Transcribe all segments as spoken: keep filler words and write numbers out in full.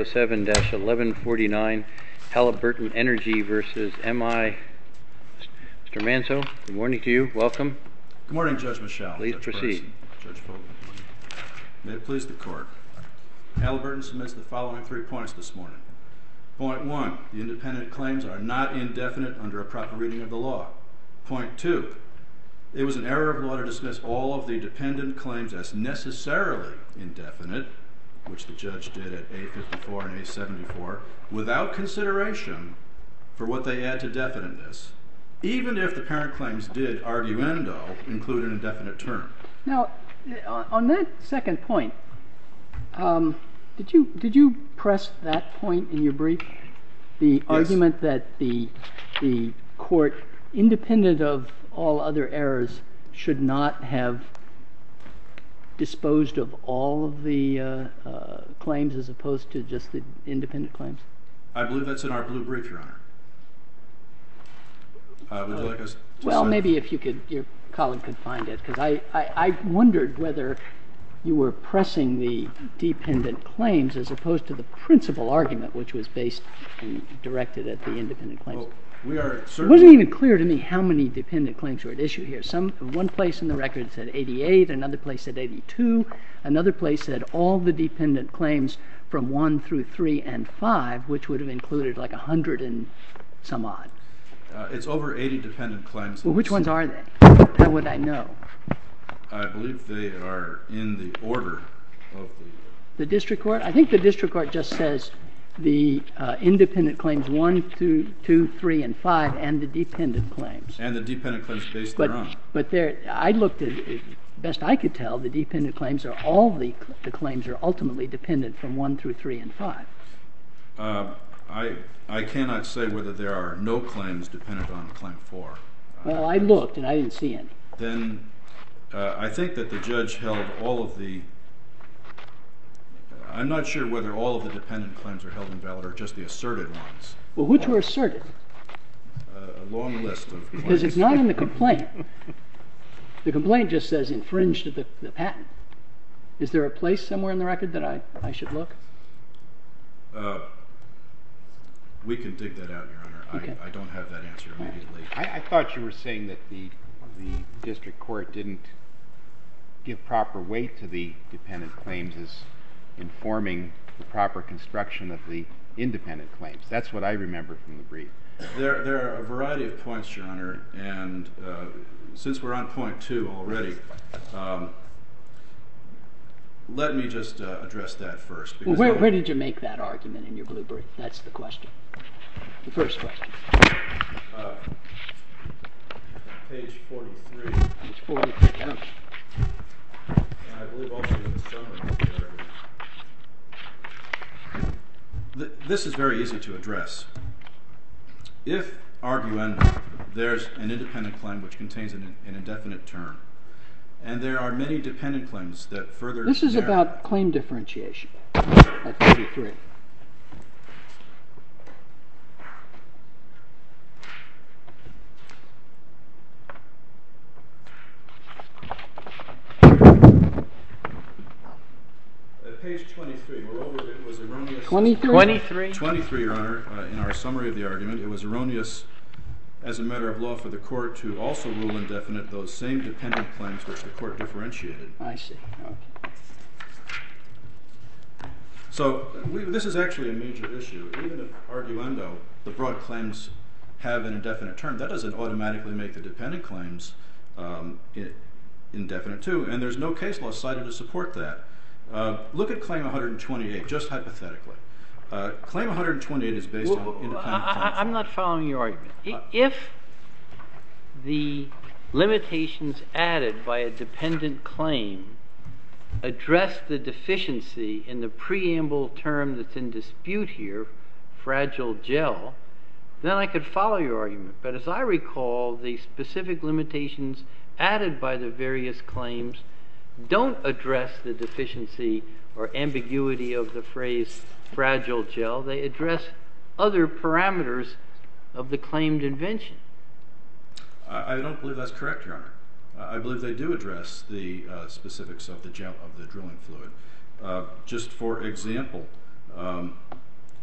seven dash eleven forty-nine Halliburton Energy versus M I. Mister Manso, good morning to you. Welcome. Good morning, Judge Michel. Please Judge proceed. Person, Judge Fogel. May it please the Court. Halliburton submits the following three points this morning. Point one, the independent claims are not indefinite under a proper reading of the law. Point two, it was an error of law to dismiss all of the dependent claims as necessarily indefinite, which the judge did at A fifty-four and A seventy-four, without consideration for what they add to definiteness, even if the parent claims did, arguendo, include an indefinite term. Now, on that second point, um, did you did you press that point in your brief? The yes. argument that the the court, independent of all other errors, should not have disposed of all of the uh, uh, claims as opposed to just the independent claims? I believe that's in our blue brief, Your Honor. Uh, would you like us to Well, say? maybe if you could, your colleague could find it, because I, I, I wondered whether you were pressing the dependent claims as opposed to the principal argument, which was based and directed at the independent claims. Well, we are It certainly wasn't even clear to me how many dependent claims were at issue here. Some one place in the record said eighty-eight, another place said eighty-two, another place said all the dependent claims from one through three and five, which would have included like a hundred and some odd. Uh, it's over eighty dependent claims. Well, which ones are they? How would I know? I believe they are in the order of the... The district court? I think the district court just says the uh, independent claims one, two, two, three, and five, and the dependent claims. And the dependent claims based But thereon. but there, I looked at it, best I could tell, the dependent claims are all the the claims are ultimately dependent from one through three and five. Uh, I I cannot say whether there are no claims dependent on claim four. Well, I looked and I didn't see any. Then uh, I think that the judge held all of the... I'm not sure whether all of the dependent claims are held invalid or just the asserted ones. Well, which were asserted? Uh, a long list of claims. Because it's not in the complaint. The complaint just says infringed the, the patent. Is there a place somewhere in the record that I, I should look? Uh, we can dig that out, Your Honor. Okay. I, I don't have that answer immediately. I, I thought you were saying that the the district court didn't give proper weight to the dependent claims as informing the proper construction of the independent claims. That's what I remember from the brief. There, there are a variety of points, Your Honor, and uh, since we're on point two already, um, let me just uh, address that first. Well, where, where did you make that argument in your blue brief? That's the question. The first question. Uh, page forty-three. Page forty-three. And I believe also in the summary of the argument. Th- this is very easy to address. If, arguendo, there's an independent claim which contains an, an indefinite term, and there are many dependent claims that further... This is about claim differentiation at thirty-three. At page twenty-three, we're over, it was erroneous... twenty-three? twenty-three? twenty-three, Your Honor, uh, in our summary of the argument, it was erroneous as a matter of law for the court to also rule indefinite those same dependent claims which the court differentiated. I see. Okay. So we, this is actually a major issue. Even if, arguendo, the broad claims have an indefinite term, that doesn't automatically make the dependent claims um, I- indefinite too, and there's no case law cited to support that. Uh, look at Claim one twenty-eight, just hypothetically. Uh, claim one twenty-eight is based Well, on independent I, claims. I, I'm not following your argument. I- Uh, If the limitations added by a dependent claim address the deficiency in the preamble term that's in dispute here, fragile gel, then I could follow your argument. But as I recall, the specific limitations added by the various claims don't address the deficiency or ambiguity of the phrase fragile gel. They address other parameters of the claimed invention. I, I don't believe that's correct, Your Honor. Uh, I believe they do address the uh, specifics of the gel of the drilling fluid. Uh, just for example, um,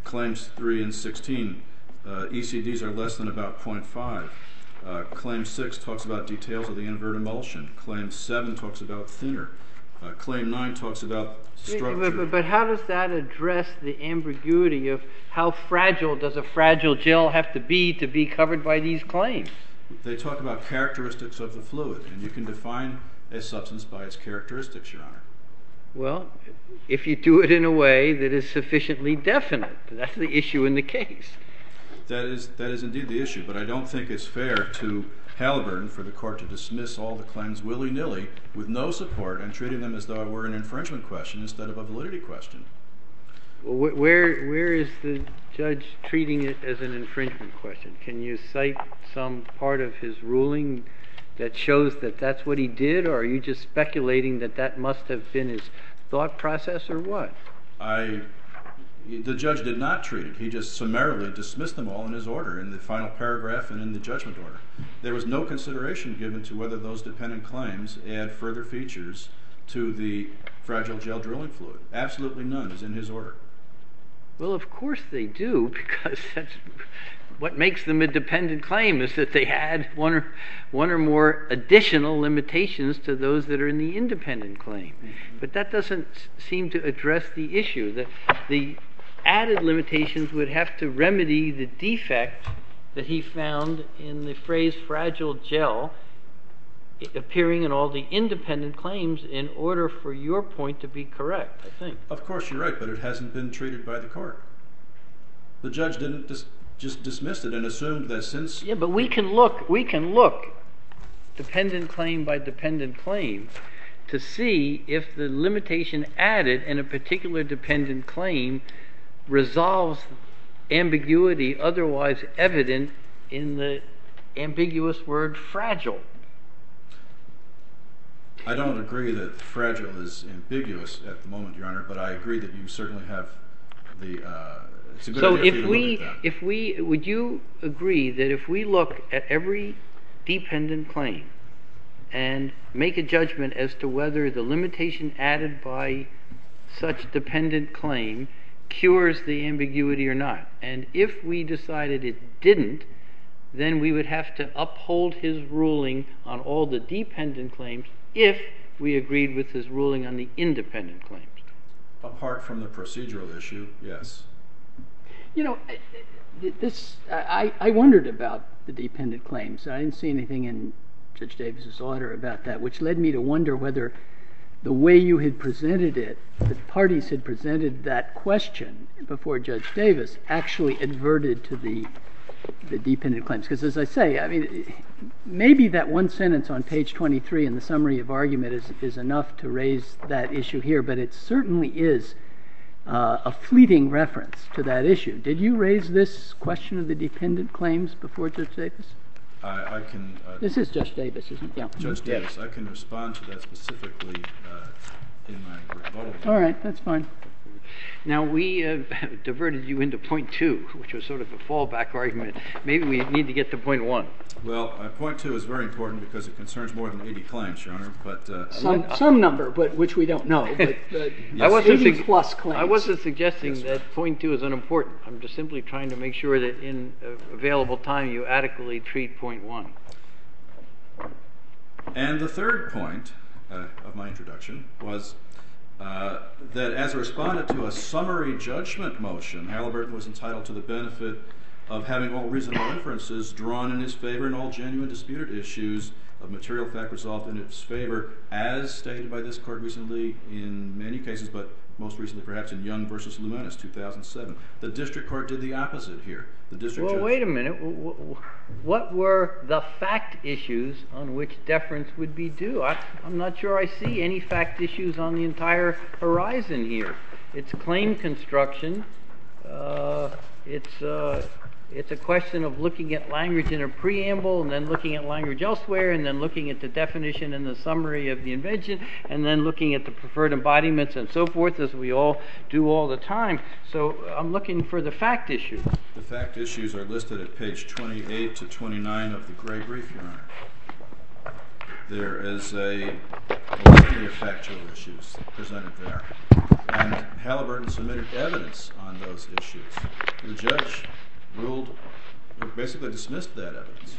Claims three and sixteen, uh, E C Ds are less than about zero point five. Uh, claim six talks about details of the invert emulsion. Claim seven talks about thinner. Uh, claim nine talks about structure. But, but, but how does that address the ambiguity of how fragile does a fragile gel have to be to be covered by these claims? They talk about characteristics of the fluid, and you can define a substance by its characteristics, Your Honor. Well, if you do it in a way that is sufficiently definite, that's the issue in the case. That is, that is indeed the issue, but I don't think it's fair to Halliburton for the court to dismiss all the claims willy-nilly with no support and treating them as though it were an infringement question instead of a validity question. Well, where, where is the judge treating it as an infringement question? Can you cite some part of his ruling that shows that that's what he did, or are you just speculating that that must have been his thought process, or what? I... The judge did not treat it. He just summarily dismissed them all in his order, in the final paragraph and in the judgment order. There was no consideration given to whether those dependent claims add further features to the fragile gel drilling fluid. Absolutely none is in his order. Well, of course they do, because that's what makes them a dependent claim, is that they add one or, one or more additional limitations to those that are in the independent claim. Mm-hmm. But that doesn't seem to address the issue. The, the added limitations would have to remedy the defect that he found in the phrase fragile gel appearing in all the independent claims in order for your point to be correct, I think. Of course you're right, but it hasn't been treated by the court. The judge didn't dis- just dismiss it and assumed that since... Yeah, but we can look, we can look dependent claim by dependent claim to see if the limitation added in a particular dependent claim resolves ambiguity otherwise evident in the ambiguous word fragile. I don't agree that fragile is ambiguous at the moment, Your Honor, but I agree that you certainly have the... Uh, it's a good so idea if for we, you to look at that. if we, would you agree that if we look at every dependent claim and make a judgment as to whether the limitation added by such dependent claim cures the ambiguity or not, and if we decided it didn't, then we would have to uphold his ruling on all the dependent claims if we agreed with his ruling on the independent claims. Apart from the procedural issue, yes. You know, this I, I wondered about the dependent claims. I didn't see anything in Judge Davis's order about that, which led me to wonder whether the way you had presented it, the parties had presented that question before Judge Davis, actually adverted to the the dependent claims. Because as I say, I mean, maybe that one sentence on page twenty-three in the summary of argument is, is enough to raise that issue here, but it certainly is uh, a fleeting reference to that issue. Did you raise this question of the dependent claims before Judge Davis? I, I can... Uh, this is Judge Davis, isn't it? Yeah. Judge Davis, yes. I can respond to that specifically uh, in my rebuttal. All right, that's fine. Now, we uh, diverted you into point two, which was sort of a fallback argument. Maybe we need to get to point one. Well, uh, point two is very important because it concerns more than eighty claims, Your Honor. But uh, some some number, but which we don't know. But, but yes. I wasn't eighty su- plus claims. I wasn't suggesting yes, that point two is unimportant. I'm just simply trying to make sure that in uh, available time you adequately treat point one. And the third point uh, of my introduction was uh, that as a respondent to a summary judgment motion, Halliburton was entitled to the benefit of having all reasonable inferences drawn in his favor and all genuine disputed issues of material fact resolved in its favor, as stated by this court recently in many cases, but most recently perhaps in Young versus Lumenis, two thousand seven. The district court did the opposite here. The district well, judge... wait a minute. What were the fact issues on which deference would be due? I, I'm not sure I see any fact issues on the entire horizon here. It's claim construction. Uh, it's... Uh, It's a question of looking at language in a preamble and then looking at language elsewhere and then looking at the definition and the summary of the invention and then looking at the preferred embodiments and so forth, as we all do all the time. So I'm looking for the fact issue. The fact issues are listed at page twenty-eight to twenty-nine of the gray brief, Your Honor. There is a litany of factual issues presented there. And Halliburton submitted evidence on those issues. The judge ruled, basically dismissed that evidence.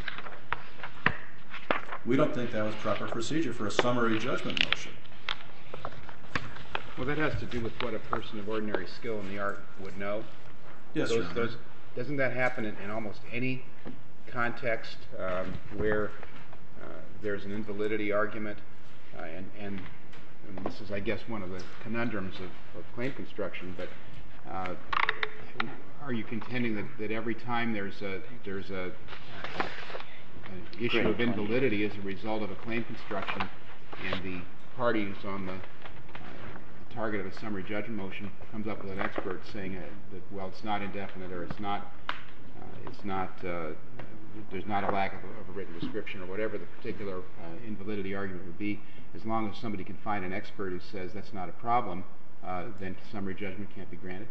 We don't think that was proper procedure for a summary judgment motion. Well, that has to do with what a person of ordinary skill in the art would know. Yes, those, Your Honor. those, doesn't that happen in, in almost any context um, where uh, there's an invalidity argument? Uh, and, and, and this is, I guess, one of the conundrums of, of claim construction. But uh, are you contending that, that every time there's a there's a uh, an issue of invalidity as a result of a claim construction, and the party who's on the target of a summary judgment motion comes up with an expert saying uh, that, well, it's not indefinite, or it's not, uh, it's not, uh, there's not a lack of a, of a written description, or whatever the particular uh, invalidity argument would be, as long as somebody can find an expert who says that's not a problem, uh, then summary judgment can't be granted?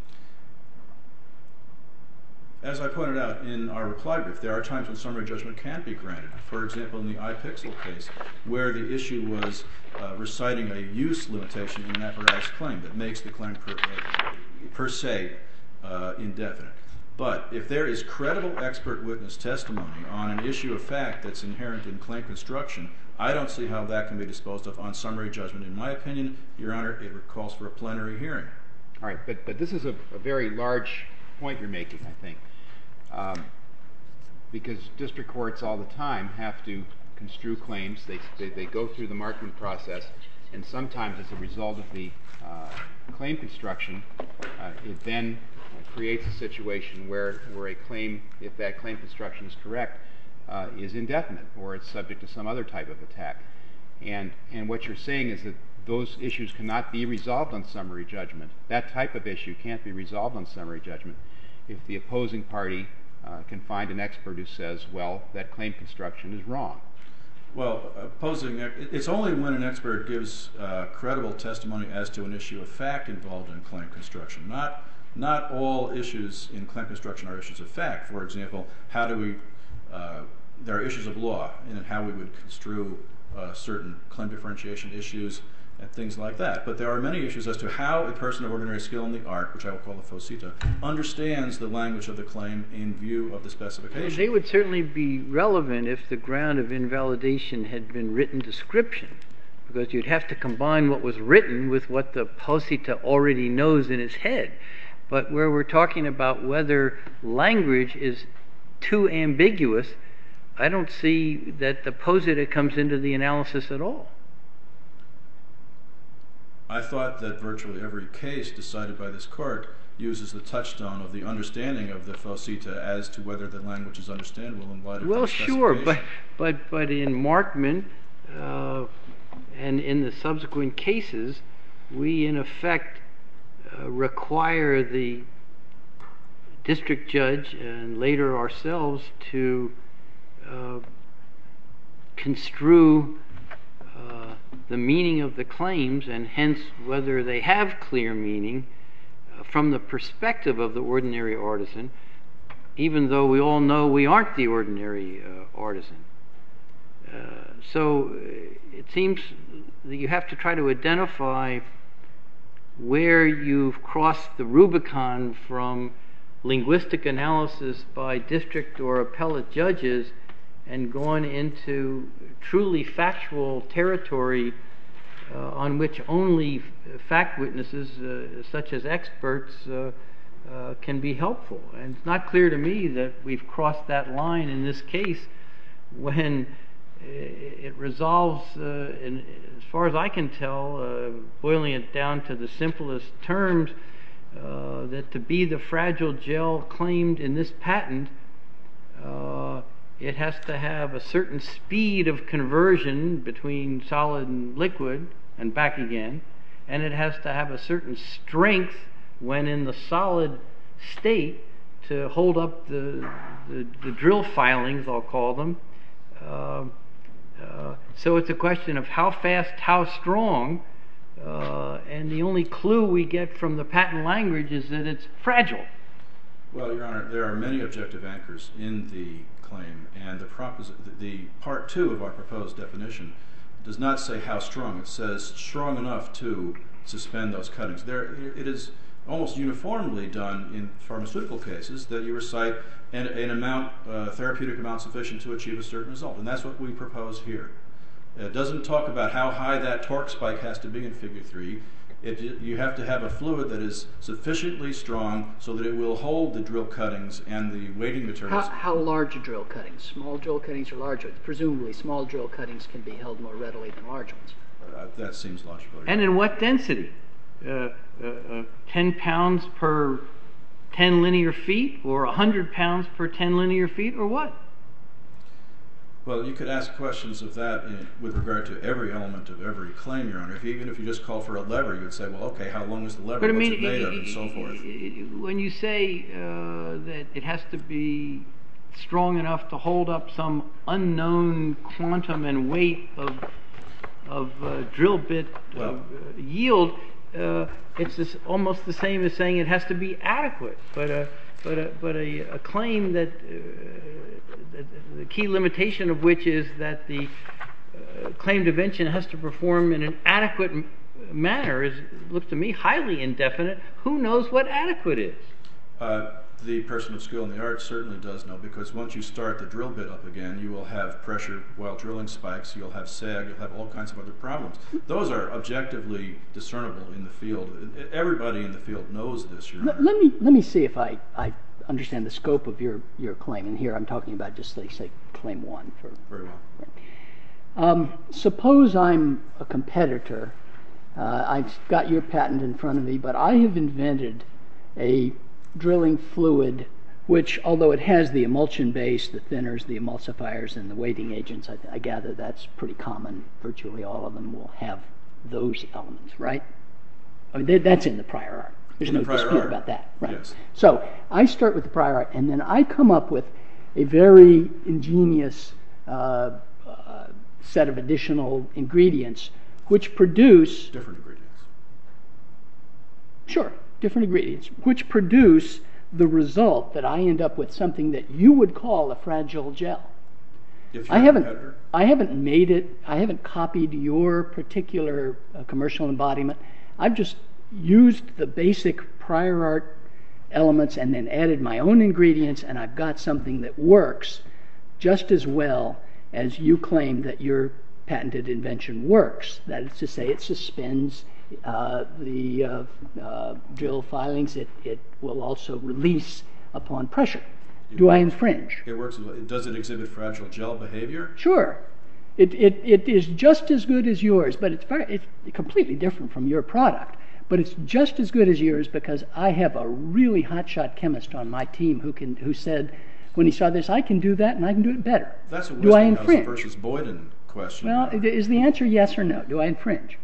As I pointed out in our reply brief, there are times when summary judgment can't be granted. For example, in the iPixel case, where the issue was uh, reciting a use limitation in an apparatus claim that makes the claim per, uh, per se uh, indefinite. But if there is credible expert witness testimony on an issue of fact that's inherent in claim construction, I don't see how that can be disposed of on summary judgment. In my opinion, Your Honor, it calls for a plenary hearing. All right, but, but this is a, a very large point you're making, I think. Um, because district courts all the time have to construe claims. They, they, they go through the Markman process, and sometimes as a result of the uh, claim construction, uh, it then uh, creates a situation where, where a claim, if that claim construction is correct, uh, is indefinite, or it's subject to some other type of attack. And, and what you're saying is that those issues cannot be resolved on summary judgment. That type of issue can't be resolved on summary judgment if the opposing party Uh, can find an expert who says, well, that claim construction is wrong. Well, opposing, it's only when an expert gives uh, credible testimony as to an issue of fact involved in claim construction. Not, not all issues in claim construction are issues of fact. For example, how do we, uh, there are issues of law in how we would construe uh, certain claim differentiation issues and things like that. But there are many issues as to how a person of ordinary skill in the art, which I will call a FOSITA, understands the language of the claim in view of the specification. They would certainly be relevant if the ground of invalidation had been written description, because you'd have to combine what was written with what the FOSITA already knows in its head. But where we're talking about whether language is too ambiguous, I don't see that the FOSITA comes into the analysis at all. I thought that virtually every case decided by this court uses the touchstone of the understanding of the FOSITA as to whether the language is understandable in light of well, the sure, specification. but but but in Markman uh, and in the subsequent cases, we in effect uh, require the district judge and later ourselves to uh, construe uh, the meaning of the claims, and hence whether they have clear meaning uh, from the perspective of the ordinary artisan, even though we all know we aren't the ordinary uh, artisan. Uh, so it seems that you have to try to identify where you've crossed the Rubicon from linguistic analysis by district or appellate judges and gone into truly factual territory uh, on which only fact witnesses, uh, such as experts, uh, uh, can be helpful. And it's not clear to me that we've crossed that line in this case when it resolves, uh, in, as far as I can tell, uh, boiling it down to the simplest terms, uh, that to be the fragile gel claimed in this patent, uh, it has to have a certain speed of conversion between solid and liquid and back again, and it has to have a certain strength when in the solid state to hold up the, the, the drill filings, I'll call them. Uh, Uh, so it's a question of how fast, how strong, uh, and the only clue we get from the patent language is that it's fragile. Well, Your Honor, there are many objective anchors in the claim, and the, propos- the part two of our proposed definition does not say how strong. It says strong enough to suspend those cuttings. There, it is almost uniformly done in pharmaceutical cases that you recite an, an amount, uh, therapeutic amount sufficient to achieve a certain result, and that's what we propose here. It doesn't talk about how high that torque spike has to be in figure three. It, you have to have a fluid that is sufficiently strong so that it will hold the drill cuttings and the weighting materials. How, how large are drill cuttings? Small drill cuttings or large ones? Presumably small drill cuttings can be held more readily than large ones. Uh, that seems logical. And in what density? Uh, uh, uh, ten pounds per ten linear feet, or one hundred pounds per ten linear feet, or what? Well, you could ask questions of that in, with regard to every element of every claim, Your Honor. If, even if you just call for a lever, you would say, well, okay, how long is the lever, but, I what's mean, it made it, of, and so forth. When you say uh, that it has to be strong enough to hold up some unknown quantum and weight of, of uh, drill bit well, uh, yield, uh, it's this, almost the same as saying it has to be adequate. But uh, but a, but a, a claim that uh, the key limitation of which is that the uh, claimed invention has to perform in an adequate m- manner is, looks to me, highly indefinite. Who knows what adequate is? Uh, the person of skill in the art certainly does know, because once you start the drill bit up again, you will have pressure while drilling spikes, you'll have sag, you'll have all kinds of other problems. Those are objectively discernible in the field. Everybody in the field knows this. Let, let me let me see if I, I understand the scope of your, your claim. And here I'm talking about just, like, say, claim one. For, Very well. Um, suppose I'm a competitor. Uh, I've got your patent in front of me, but I have invented a drilling fluid which, although it has the emulsion base, the thinners, the emulsifiers, and the weighting agents, I, I gather that's pretty common. Virtually all of them will have those elements, right? I mean, they, that's in the prior art. There's in no the prior dispute art. about that, right? Yes. So I start with the prior art, and then I come up with a very ingenious uh, uh, set of additional ingredients which produce... Different ingredients. Sure, different ingredients, which produce the result that I end up with something that you would call a fragile gel. If you're I a haven't, competitor. I haven't made it, I haven't copied your particular uh, commercial embodiment. I've just used the basic prior art elements and then added my own ingredients, and I've got something that works just as well as you claim that your patented invention works. That is to say, it suspends uh, the uh, uh, drill filings. It, it will also release upon pressure. Do I infringe? It works. Does it exhibit fragile gel behavior? Sure. It, it, it is just as good as yours, but it's, very, it's completely different from your product. But it's just as good as yours because I have a really hotshot chemist on my team who can who said, when he saw this, I can do that and I can do it better. That's a do I Westinghouse infringe? versus Boyden question. Well, is the answer yes or no? Do I infringe?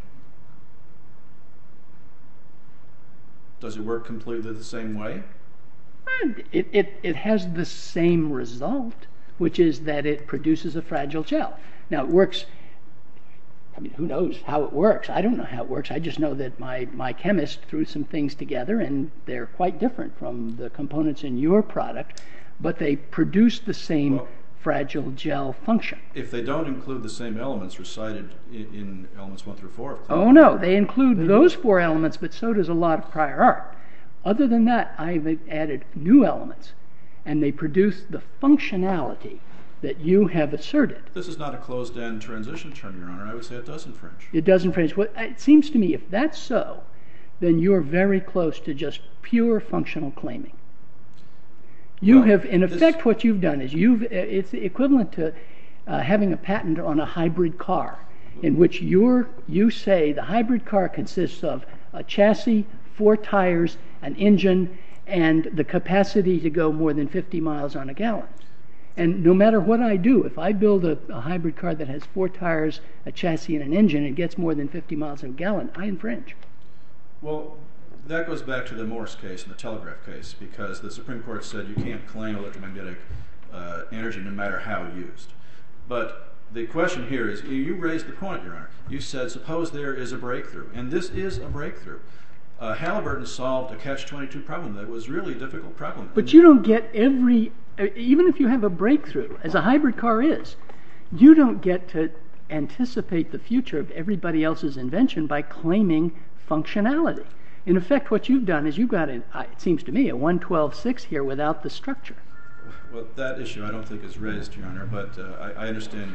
Does it work completely the same way? It, it, it has the same result, which is that it produces a fragile gel. Now, it works, I mean, who knows how it works? I don't know how it works. I just know that my, my chemist threw some things together, and they're quite different from the components in your product, but they produce the same well, fragile gel function. If they don't include the same elements recited in, in elements one through four of claim Oh, no, they include those four elements, but so does a lot of prior art. Other than that, I've added new elements, and they produce the functionality that you have asserted. This is not a closed-end transition term, Your Honor. I would say it does infringe. It does infringe. Well, it seems to me if that's so, then you're very close to just pure functional claiming. You well, have, in effect, this... what you've done is you've, it's equivalent to uh, having a patent on a hybrid car, in which you're, you say the hybrid car consists of a chassis, four tires, an engine, and the capacity to go more than fifty miles on a gallon. And no matter what I do, if I build a, a hybrid car that has four tires, a chassis, and an engine, and gets more than fifty miles a gallon, I infringe. Well, that goes back to the Morse case and the telegraph case, because the Supreme Court said you can't claim electromagnetic uh, energy no matter how used. But the question here is, you raised the point, Your Honor. You said, suppose there is a breakthrough, and this is a breakthrough. Uh, Halliburton solved a catch twenty-two problem that was really a difficult problem. But you don't get every, even if you have a breakthrough, as a hybrid car is, you don't get to anticipate the future of everybody else's invention by claiming functionality. In effect, what you've done is you've got, an, uh, it seems to me, a one twelve six here without the structure. Well, that issue I don't think is raised, Your Honor, but uh, I, I understand.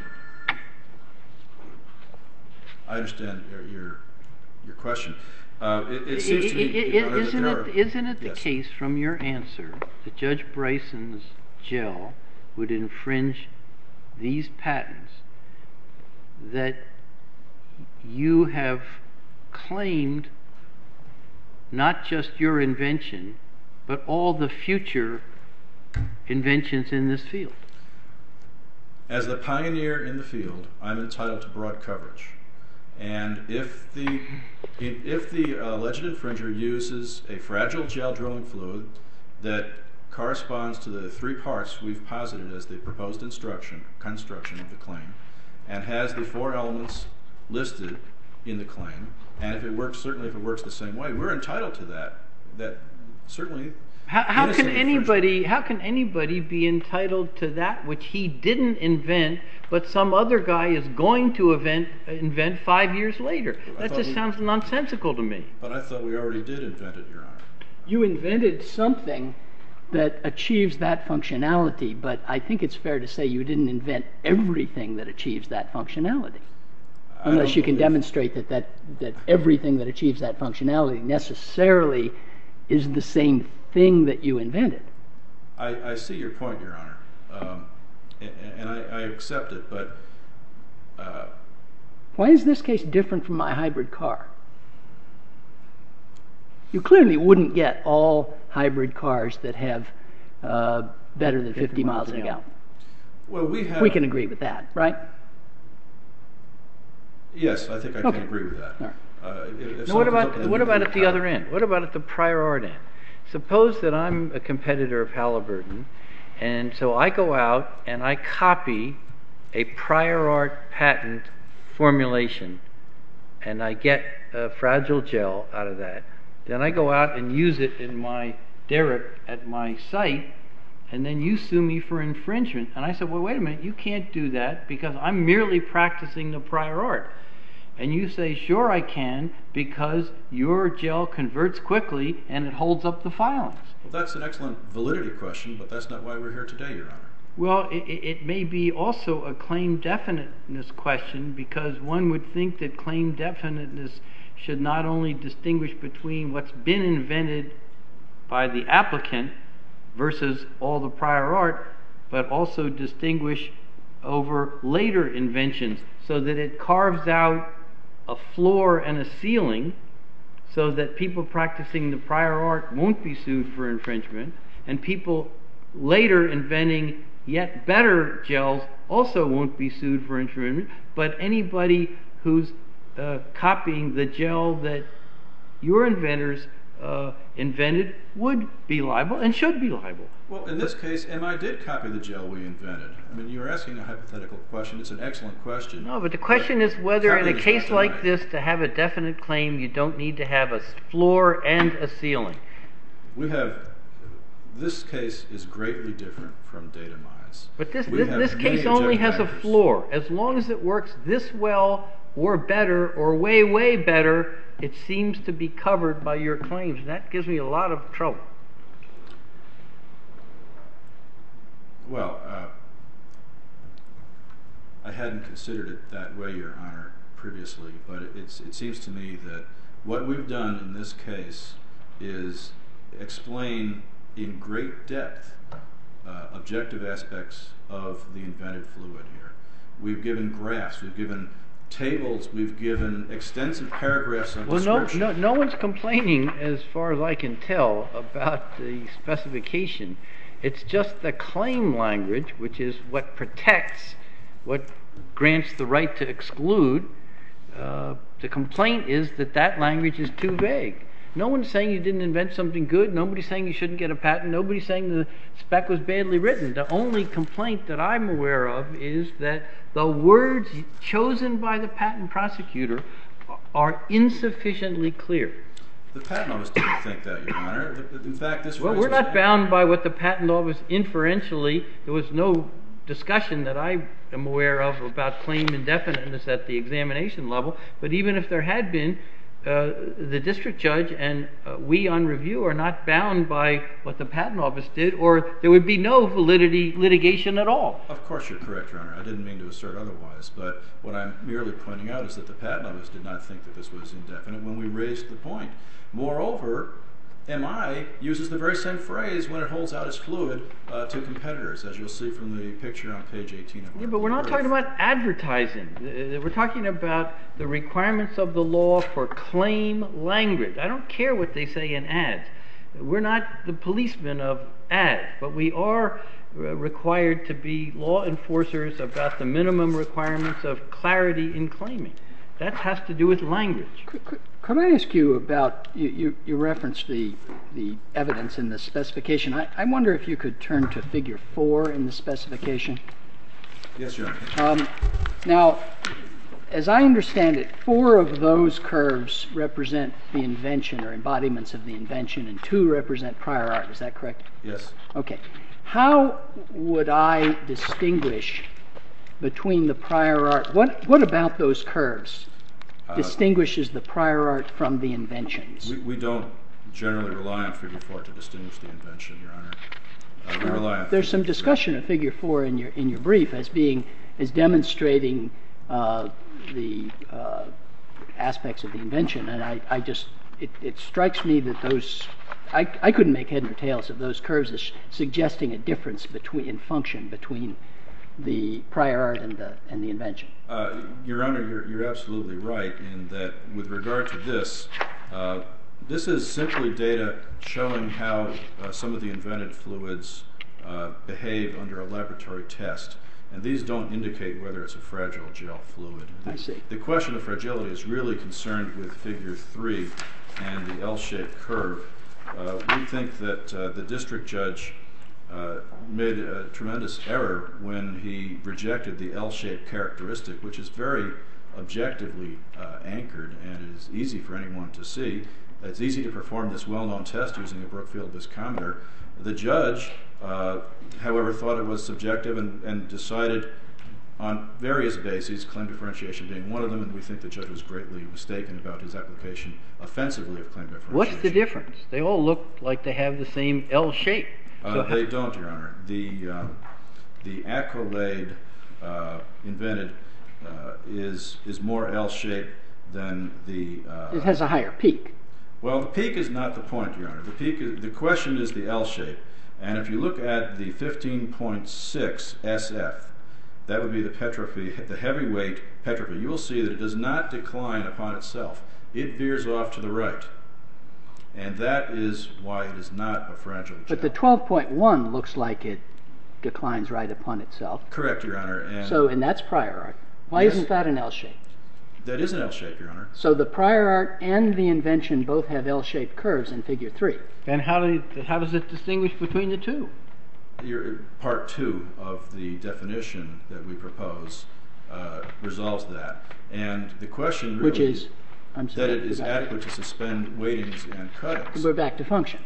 I understand your your, your question. Uh, it, it seems to me, Your Honor, isn't that there it are, isn't it the yes. case from your answer that Judge Bryson's gel would infringe these patents that you have claimed not just your invention, but all the future inventions in this field? As the pioneer in the field, I'm entitled to broad coverage. And if the if the alleged infringer uses a fragile gel drilling fluid that corresponds to the three parts we've posited as the proposed instruction construction of the claim, and has the four elements listed in the claim, and if it works, certainly if it works the same way, we're entitled to that. That certainly. How, how can innocent anybody? How can anybody be entitled to that which he didn't invent, but some other guy is going to invent invent five years later? I That thought just we- sounds nonsensical to me. But I thought we already did invent it, Your Honor. You invented something that achieves that functionality, but I think it's fair to say you didn't invent everything that achieves that functionality. I Unless don't you can believe- demonstrate that, that, that everything that achieves that functionality necessarily is the same thing that you invented. I, I see your point, Your Honor, um, and, and I, I accept it, but uh, Why is this case different from my hybrid car? You clearly wouldn't get all hybrid cars that have uh, better than fifty miles a gallon. well, we have. We can agree with that, right? Yes, I think I Okay. can agree with that. All right. Uh, if, if Now, what someone comes up about with a what about nuclear at the power- other end? What about at the prior art end? Suppose that I'm a competitor of Halliburton, and so I go out and I copy a prior art patent formulation, and I get a fragile gel out of that. Then I go out and use it in my derrick at my site, and then you sue me for infringement. And I said, well, wait a minute, you can't do that because I'm merely practicing the prior art. And you say, sure I can, because your gel converts quickly and it holds up the filings. Well, that's an excellent validity question, but that's not why we're here today, Your Honor. Well, it, it may be also a claim definiteness question, because one would think that claim definiteness should not only distinguish between what's been invented by the applicant versus all the prior art, but also distinguish over later inventions, so that it carves out a floor and a ceiling so that people practicing the prior art won't be sued for infringement, and people later inventing yet better gels also won't be sued for infringement, but anybody who's uh, copying the gel that your inventors uh, invented would be liable and should be liable. Well, in this case, M I did copy the gel we invented. I mean, you were asking a hypothetical question. It's an excellent question. No, but the question is whether in a Copying is case not like denied. this, to have a definite claim, you don't need to have a floor and a ceiling. We have, this case is greatly different from data mines. But this We this, have this many case only has a objective factors. floor. As long as it works this well or better or way, way better, it seems to be covered by your claims. And that gives me a lot of trouble. Well, uh, I hadn't considered it that way, Your Honor, previously, but it, it's, it seems to me that what we've done in this case is explain in great depth uh, objective aspects of the invented fluid here. We've given graphs, we've given tables, we've given extensive paragraphs on Well, no, description. no, no one's complaining, as far as I can tell, about the specification. It's just the claim language, which is what protects, what grants the right to exclude. Uh, the complaint is that that language is too vague. No one's saying you didn't invent something good. Nobody's saying you shouldn't get a patent. Nobody's saying the spec was badly written. The only complaint that I'm aware of is that the words chosen by the patent prosecutor are insufficiently clear. The Patent Office didn't think that, Your Honor. In fact, this Well, phrase we're was- not bound by what the patent office inferentially. There was no discussion that I am aware of about claim indefiniteness at the examination level. But even if there had been, uh, the district judge and uh, we on review are not bound by what the Patent Office did, or there would be no validity litigation at all. Of course you're correct, Your Honor. I didn't mean to assert otherwise, but what I'm merely pointing out is that the Patent Office did not think that this was indefinite when we raised the point. Moreover, M I uses the very same phrase when it holds out its fluid uh, to competitors, as you'll see from the picture on page eighteen of our Yeah, but we're not talking about advertising. Uh, We're talking about the requirements of the law for claim language. I don't care what they say in ads. We're not the policemen of ads, but we are uh, required to be law enforcers about the minimum requirements of clarity in claiming. That has to do with language. Could, could, could I ask you about, you, you, you referenced the, the evidence in the specification. I, I wonder if you could turn to figure four in the specification. Yes, Your Honor. Um, now, as I understand it, four of those curves represent the invention or embodiments of the invention, and two represent prior art. Is that correct? Yes. Okay. How would I distinguish between the prior art? What, what about those curves Uh, distinguishes the prior art from the inventions? We, we don't generally rely on figure four to distinguish the invention, Your Honor. Uh, we rely on There's some figure discussion of figure four in your in your brief as being as demonstrating uh, the uh, aspects of the invention, and I, I just it, it strikes me that those I, I couldn't make head nor tails of those curves as suggesting a difference between in function between the prior art and the and the invention. Uh, Your Honor, you're, you're absolutely right in that with regard to this, uh, this is simply data showing how uh, some of the invented fluids uh, behave under a laboratory test. And these don't indicate whether it's a fragile gel fluid. The, I see. The question of fragility is really concerned with figure three and the L-shaped curve. Uh, we think that uh, the district judge Uh, made a tremendous error when he rejected the L-shaped characteristic, which is very objectively uh, anchored and is easy for anyone to see. It's easy to perform this well-known test using a Brookfield viscometer. The judge, uh, however, thought it was subjective and, and decided on various bases, claim differentiation being one of them, and we think the judge was greatly mistaken about his application offensively of claim differentiation. What's the difference? They all look like they have the same L shape. Uh, So they don't, Your Honor. The uh, the Accolade uh, invented uh, is is more L-shaped than the. Uh, It has a higher peak. well, the peak is not the point, Your Honor. The peak is, the question is the L shape, and if you look at the fifteen point six S F, that would be the Petrofy, the heavyweight Petrofy. You will see that it does not decline upon itself. It veers off to the right. And that is why it is not a fragile gel. But the twelve point one looks like it declines right upon itself. Correct, Your Honor. And So, and that's prior art. Why Yes. isn't that an L shape? that is an L shape, Your Honor. So the prior art and the invention both have L-shaped curves in figure three. then how do you, how does it distinguish between the two? Your, part two of the definition that we propose uh, resolves that. And the question really Which is, I'm that sorry. it is go back. adequate to suspend weightings and cuttings. We're back to function.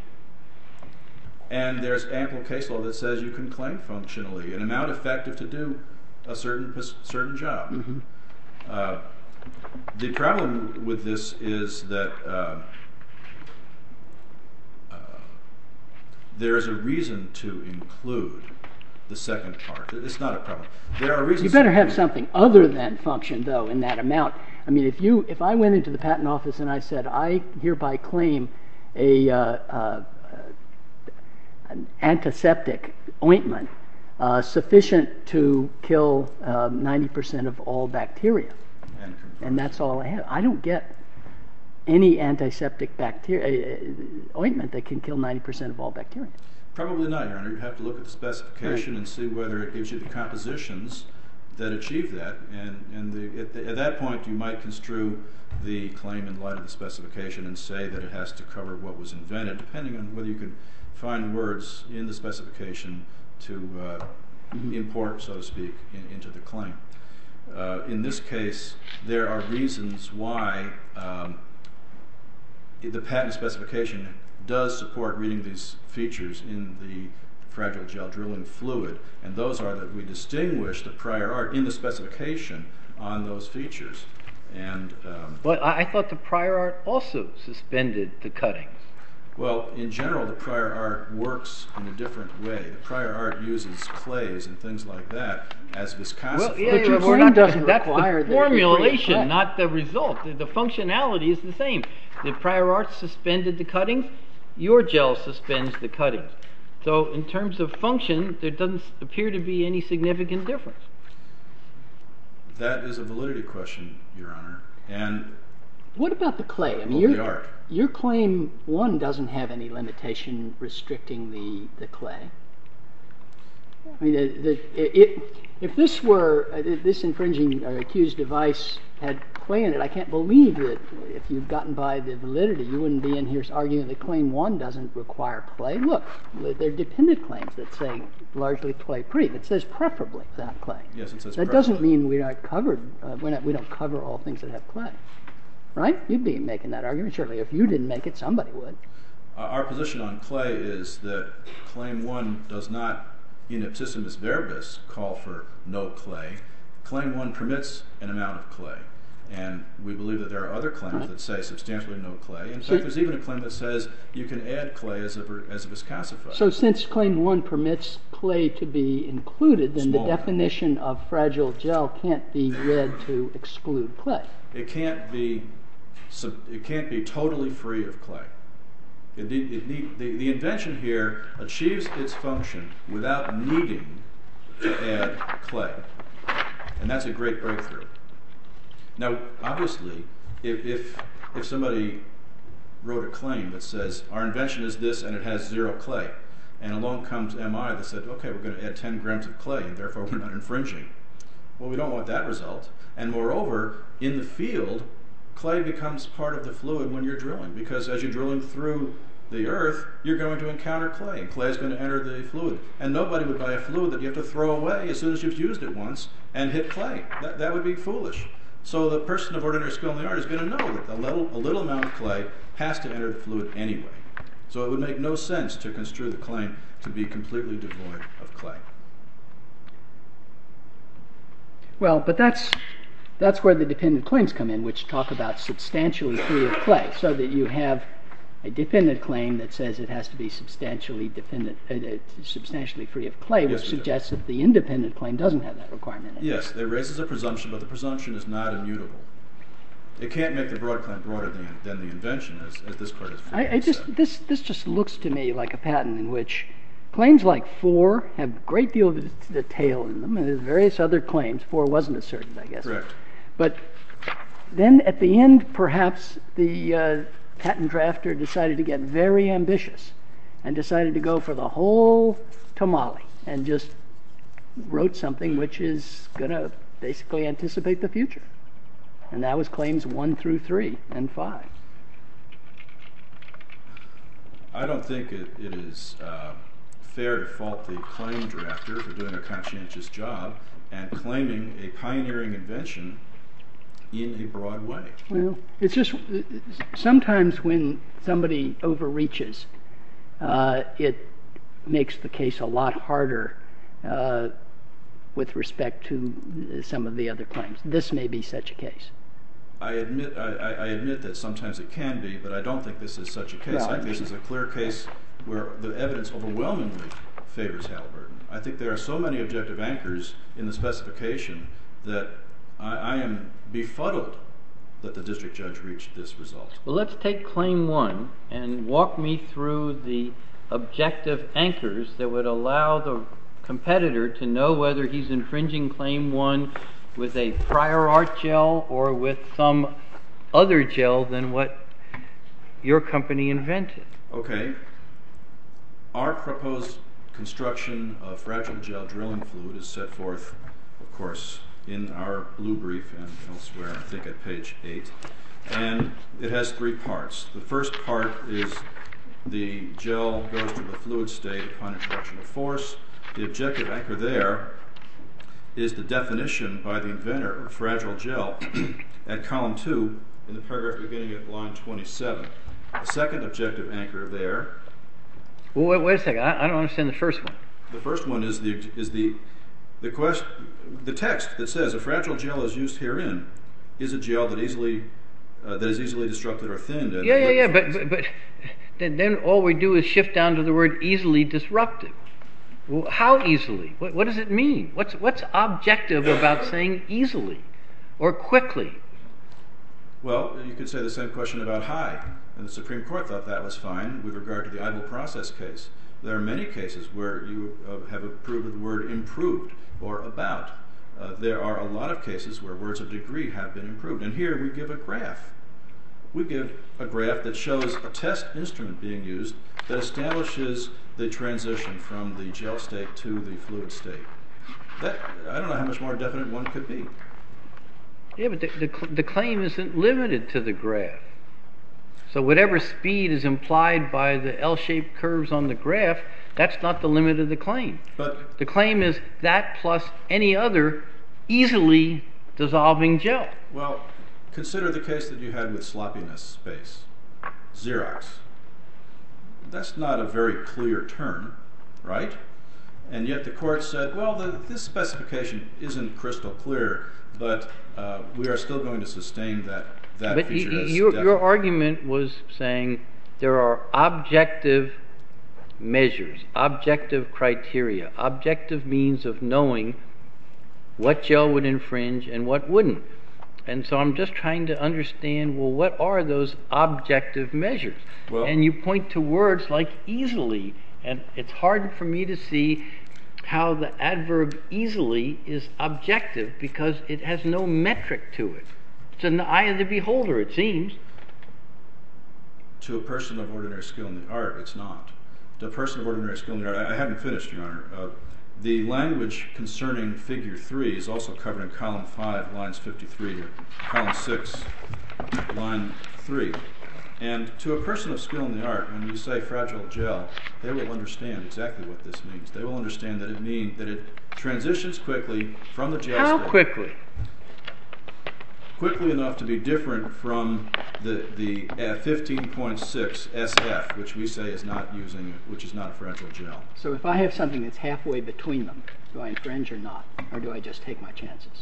And there's ample case law that says you can claim functionally an amount effective to do a certain pos- certain job. Mm-hmm. Uh, the problem with this is that uh, uh, there is a reason to include the second part. It's not a problem. There are reasons. You better to have include- something other than function, though, in that amount. I mean, if you, if I went into the patent office and I said, I hereby claim a uh, uh, an antiseptic ointment uh, sufficient to kill uh, ninety percent of all bacteria, And, and that's all I have. I don't get any antiseptic bacteria uh, ointment that can kill ninety percent of all bacteria. Probably not, Your Honor. You have to look at the specification and see whether it gives you the compositions that achieve that. And, and the, at, the, at that point, you might construe the claim in light of the specification and say that it has to cover what was invented, depending on whether you could find words in the specification to uh, mm-hmm. import, so to speak, in, into the claim. Uh, in this case, there are reasons why um, the patent specification does support reading these features in the fragile gel drilling fluid, and those are that we distinguish the prior art in the specification on those features. And um, Well, I I thought the prior art also suspended the cuttings. well, in general, the prior art works in a different way. The prior art uses clays and things like that as viscosifiers. Well, yeah, But your we're claim not, doesn't that's require the the degree of formulation, clay. not the result. The, the functionality is the same. The prior art suspended the cuttings. Your gel suspends the cuttings. So in terms of function, there doesn't appear to be any significant difference. That is a validity question, Your Honor. And What about the clay? I mean, well, the your, art. your claim one doesn't have any limitation restricting the, the clay. I mean, the, the, it, if this were, uh, this infringing or accused device had clay in it, I can't believe that if you'd gotten by the validity, you wouldn't be in here arguing that claim one doesn't require clay. Look, they're dependent claims that say largely clay-free. It says preferably without clay. Yes, it says That doesn't mean we aren't covered. Uh, we're not, we don't cover all things that have clay, right? You'd be making that argument. Surely, if you didn't make it, somebody would. Uh, our position on clay is that claim one does not, in ipsissimis verbis, call for no clay. Claim one permits an amount of clay. And we believe that there are other claims that say substantially no clay. In So- fact, there's even a claim that says you can add clay as a, as a viscosifier. So since claim one permits clay to be included, then Small the amount. definition of fragile gel can't be read to exclude clay. It can't be sub, it can't be totally free of clay. It need, it need, the, the invention here achieves its function without needing to add clay. And that's a great breakthrough. Now, obviously, if, if, if somebody wrote a claim that says, our invention is this and it has zero clay, and along comes M I that said, okay, we're going to add ten grams of clay and therefore we're not infringing. Well, we don't want that result. And moreover, in the field, clay becomes part of the fluid when you're drilling, because as you're drilling through the earth, you're going to encounter clay, and clay is going to enter the fluid. And nobody would buy a fluid that you have to throw away as soon as you've used it once and hit clay. That, that would be foolish. So the person of ordinary skill in the art is going to know that a little, a little amount of clay has to enter the fluid anyway. So it would make no sense to construe the claim to be completely devoid of clay. Well, but that's that's where the dependent claims come in, which talk about substantially free of clay, so that you have a dependent claim that says it has to be substantially dependent, uh, uh, substantially free of clay, which Yes, we do. suggests that the independent claim doesn't have that requirement in it. Yes, it raises a presumption, but the presumption is not immutable. It can't make the broad claim broader than, than the invention, as, as this court has I, I frequently just said. this this just looks to me like a patent in which claims like four have a great deal of detail in them, and there's various other claims. Four wasn't asserted, I guess. Correct. But then at the end, perhaps the uh, patent drafter decided to get very ambitious and decided to go for the whole tamale and just wrote something which is going to basically anticipate the future. And that was claims one through three and five. I don't think it, it is uh, fair to fault the claim drafter for doing a conscientious job and claiming a pioneering invention in a broad way. Well, it's just sometimes when somebody overreaches, uh, it makes the case a lot harder uh, with respect to some of the other claims. This may be such a case. I admit, I, I I admit that sometimes it can be, but I don't think this is such a case. Well, I think this is a clear case where the evidence overwhelmingly favors Halliburton. I think there are so many objective anchors in the specification that I, I am befuddled that the district judge reached this result. Well, let's take claim one and walk me through the objective anchors that would allow the competitor to know whether he's infringing claim one with a prior art gel or with some other gel than what your company invented. Okay. Our proposed construction of fragile gel drilling fluid is set forth, of course, in our blue brief and elsewhere, I think at page eight. And it has three parts. The first part is the gel goes to the fluid state upon introduction of force. The objective anchor there is the definition by the inventor of fragile gel at column two in the paragraph beginning at line twenty-seven. The second objective anchor there. Well, wait, wait a second. I, I don't understand the first one. The first one is the is the the question the text that says a fragile gel is used herein is a gel that easily uh, that is easily disrupted or thinned. And Yeah, yeah, yeah, but, but, but then, then all we do is shift down to the word easily disrupted. Well, how easily? What, what does it mean? What's, what's objective about saying easily or quickly? Well, you could say the same question about high, and the Supreme Court thought that was fine with regard to the idle process case. There are many cases where you uh, have approved of the word improved or about. Uh, there are a lot of cases where words of degree have been improved. And here we give a graph. We give a graph that shows a test instrument being used that establishes the transition from the gel state to the fluid state. That, I don't know how much more definite one could be. Yeah, but the, the, the claim isn't limited to the graph. So whatever speed is implied by the L-shaped curves on the graph, that's not the limit of the claim. But the claim is that plus any other easily dissolving gel. Well, consider the case that you had with sloppiness space, Xerox. That's not a very clear term, right? And yet the court said, well, the, this specification isn't crystal clear, but uh, we are still going to sustain that, that but feature y- as your, definite. your argument was saying there are objective measures, objective criteria, objective means of knowing what gel would infringe and what wouldn't. And so I'm just trying to understand, well, what are those objective measures? Well, and you point to words like easily, and it's hard for me to see how the adverb easily is objective because it has no metric to it. It's in the eye of the beholder, it seems. To a person of ordinary skill in the art, it's not. To a person of ordinary skill in the art, I, I haven't finished, Your Honor. Uh, the language concerning figure three is also covered in column five, lines fifty-three to column six, line three. And to a person of skill in the art, when you say fragile gel, they will understand exactly what this means. They will understand that it means that it transitions quickly from the gel How state. quickly? Quickly enough to be different from the the uh, fifteen point six S F, which we say is not using, which is not a fragile gel. So if I have something that's halfway between them, do I infringe or not? Or do I just take my chances?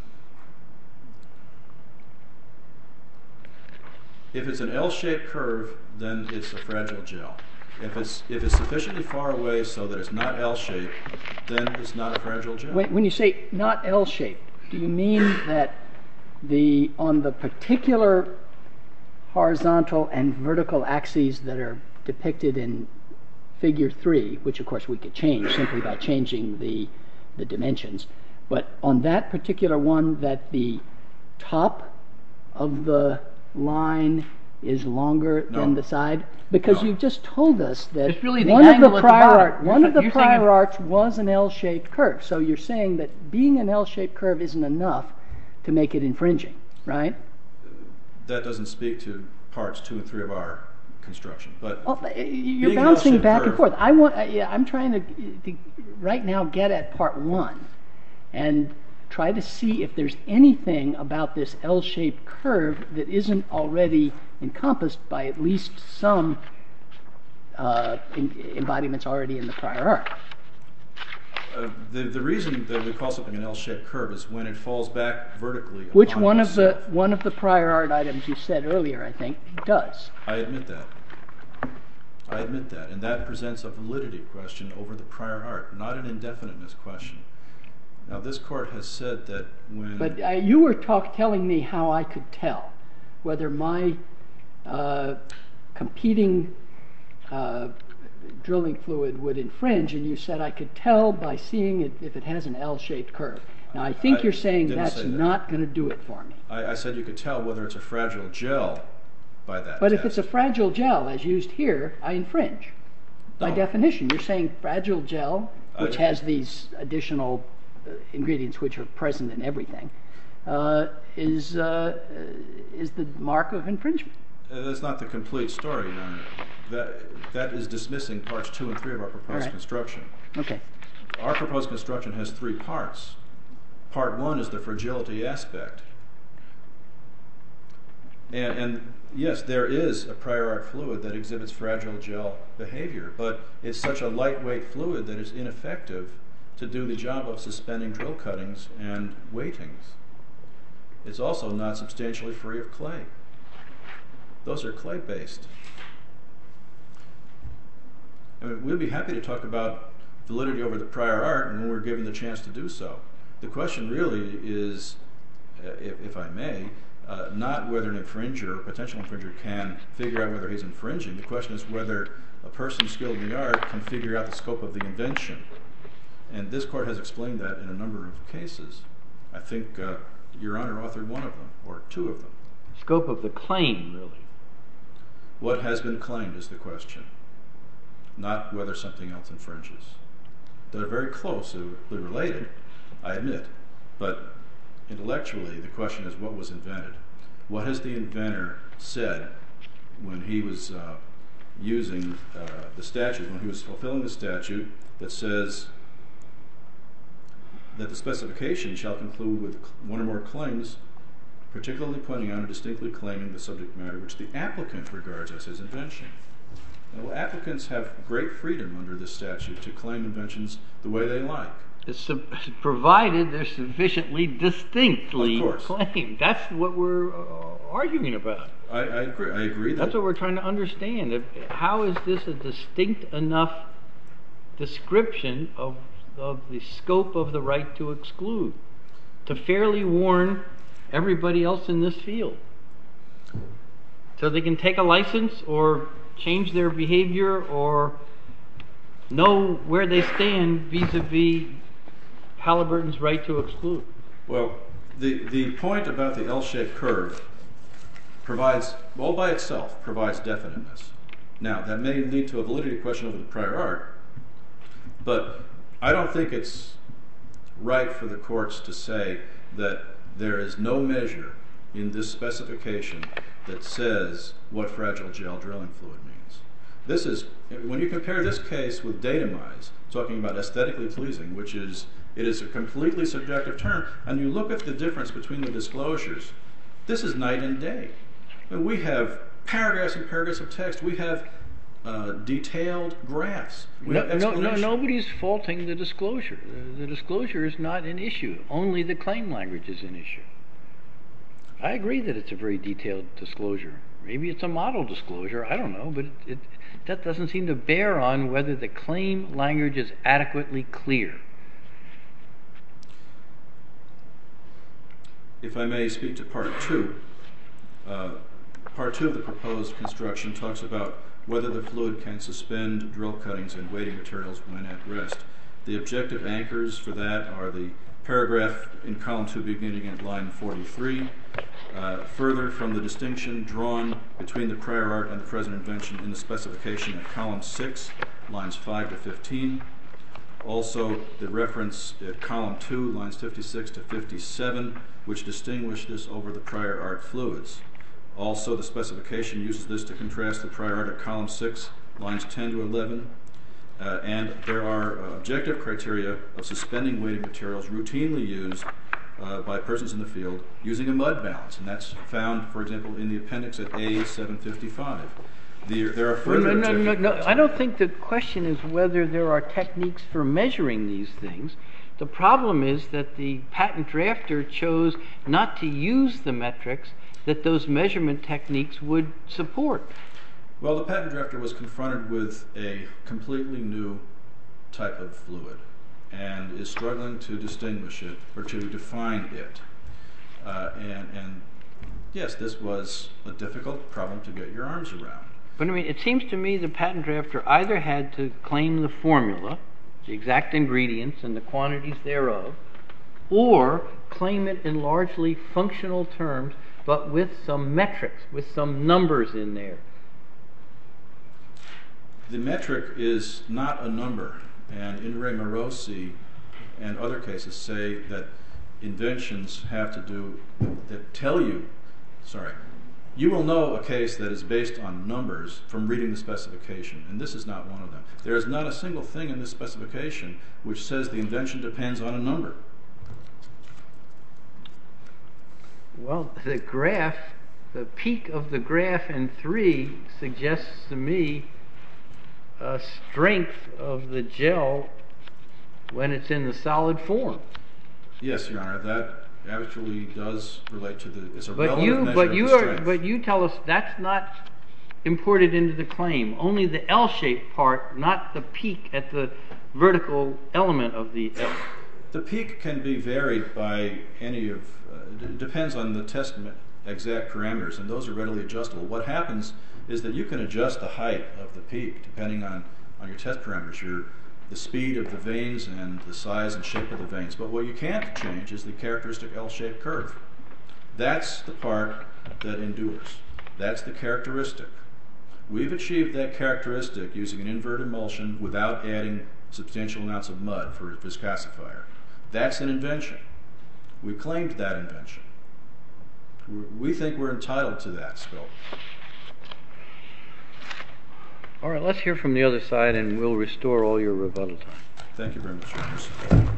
If it's an L-shaped curve, then it's a fragile gel. If it's if it's sufficiently far away so that it's not L-shaped, then it's not a fragile gel. When, when you say not L-shaped, do you mean that the on the particular horizontal and vertical axes that are depicted in figure three, which of course we could change simply by changing the the dimensions, but on that particular one, that the top of the line is longer No. than the side? Because No. you've just told us that It's really the one of angle the at the prior bottom. art, You're one sa- of the you're saying prior if- arts was an L-shaped curve. So you're saying that being an L-shaped curve isn't enough to make it infringing, right? That doesn't speak to parts two and three of our construction. But Well, uh, you're Being an bouncing L-shaped back and curve- forth. I want. Uh, yeah, I'm trying to, to right now get at part one, and try to see if there's anything about this L-shaped curve that isn't already encompassed by at least some uh, in, embodiments already in the prior art. uh, the the reason that we call something an L-shaped curve is when it falls back vertically. Which upon one of the itself. one of the prior art items you said earlier, I think, does. I admit that. I admit that, and that presents a validity question over the prior art, not an indefiniteness question. Now, this court has said that when But uh, you were talk, telling me how I could tell whether my uh, competing uh, drilling fluid would infringe, and you said I could tell by seeing it if it has an L-shaped curve. Now, I think I you're saying didn't that's say that. not going to do it for me. I, I said you could tell whether it's a fragile gel by that But test. if it's a fragile gel, as used here, I infringe. By No. definition, you're saying fragile gel, which I- has these additional uh, ingredients which are present in everything, uh, is uh, is the mark of infringement. Uh, that's not the complete story, Your Honor. That, that is dismissing parts two and three of our proposed All right. construction. Okay. Our proposed construction has three parts. Part one is the fragility aspect. And, and yes, there is a prior art fluid that exhibits fragile gel behavior, but it's such a lightweight fluid that it's ineffective to do the job of suspending drill cuttings and weightings. It's also not substantially free of clay. Those are clay-based. I mean, we'd be happy to talk about validity over the prior art when we're given the chance to do so. The question really is, uh, if, if I may, uh, not whether an infringer or potential infringer can figure out whether he's infringing. The question is whether a person skilled in the art can figure out the scope of the invention. And this court has explained that in a number of cases. I think uh, Your Honor authored one of them, or two of them. Scope of the claim, really. What has been claimed is the question, not whether something else infringes. They're very closely related, I admit, but intellectually the question is what was invented. What has the inventor said when he was uh, using uh, the statute, when he was fulfilling the statute that says that the specification shall conclude with one or more claims, particularly pointing out and distinctly claiming the subject matter which the applicant regards as his invention. Now, applicants have great freedom under this statute to claim inventions the way they like. It's provided they're sufficiently distinctly Of course. claimed. That's what we're uh, arguing about. I, I agree. I agree. That That's what we're trying to understand. If, how is this a distinct enough description of, of the scope of the right to exclude to fairly warn everybody else in this field, so they can take a license or change their behavior or know where they stand vis-a-vis Halliburton's right to exclude? Well, the, the point about the L-shaped curve provides, all by itself, provides definiteness. Now, that may lead to a validity question over the prior art, but I don't think it's right for the courts to say that there is no measure in this specification that says what fragile gel drilling fluid means. This is, when you compare this case with datamize, talking about aesthetically pleasing, which is, it is a completely subjective term, and you look at the difference between the disclosures, this is night and day. I mean, we have paragraphs and paragraphs of text. We have uh, detailed graphs. We No, have no, no, explanation. nobody's faulting the disclosure. The, the disclosure is not an issue. Only the claim language is an issue. I agree that it's a very detailed disclosure. Maybe it's a model disclosure. I don't know, but it, it, that doesn't seem to bear on whether the claim language is adequately clear. If I may speak to part two, uh, part two of the proposed construction talks about whether the fluid can suspend drill cuttings and weighting materials when at rest. The objective anchors for that are the paragraph in column two beginning at line forty-three. Uh, further, from the distinction drawn between the prior art and the present invention in the specification at column six, lines five to fifteen. Also, the reference at column two, lines fifty-six to fifty-seven, which distinguish this over the prior art fluids. Also, the specification uses this to contrast the prior art at column six, lines ten to eleven. Uh, and there are uh, objective criteria of suspending weighting materials routinely used uh, by persons in the field using a mud balance, and that's found, for example, in the appendix at A seven fifty-five. The, there are further no, no, no, objective no. criteria. I don't think the question is whether there are techniques for measuring these things. The problem is that the patent drafter chose not to use the metrics that those measurement techniques would support. Well, the patent drafter was confronted with a completely new type of fluid and is struggling to distinguish it or to define it. Uh, and, and yes, this was a difficult problem to get your arms around. But I mean, it seems to me the patent drafter either had to claim the formula, the exact ingredients and the quantities thereof, or claim it in largely functional terms, but with some metrics, with some numbers in there. The metric is not a number, and In re Morosi and other cases say that inventions have to do, that tell you, sorry, you will know a case that is based on numbers from reading the specification, and this is not one of them. There is not a single thing in this specification which says the invention depends on a number. Well, the graph, the peak of the graph in three suggests to me a strength of the gel when it's in the solid form. Yes, Your Honor, that actually does relate to the, it's a But relative you, measure but of you the are, strength. but you tell us that's not imported into the claim. Only the L-shaped part, not the peak at the vertical element of the L. The peak can be varied by any of, uh, it depends on the test exact parameters, and those are readily adjustable. What happens is that you can adjust the height of the peak depending on, on your test parameters, your, the speed of the veins and the size and shape of the veins. But what you can't change is the characteristic L-shaped curve. That's the part that endures. That's the characteristic. We've achieved that characteristic using an invert emulsion without adding substantial amounts of mud for a viscosifier. That's an invention. We claimed that invention. We think we're entitled to that scope. All right, let's hear from the other side, and we'll restore all your rebuttal time. Thank you very much, Your Honor.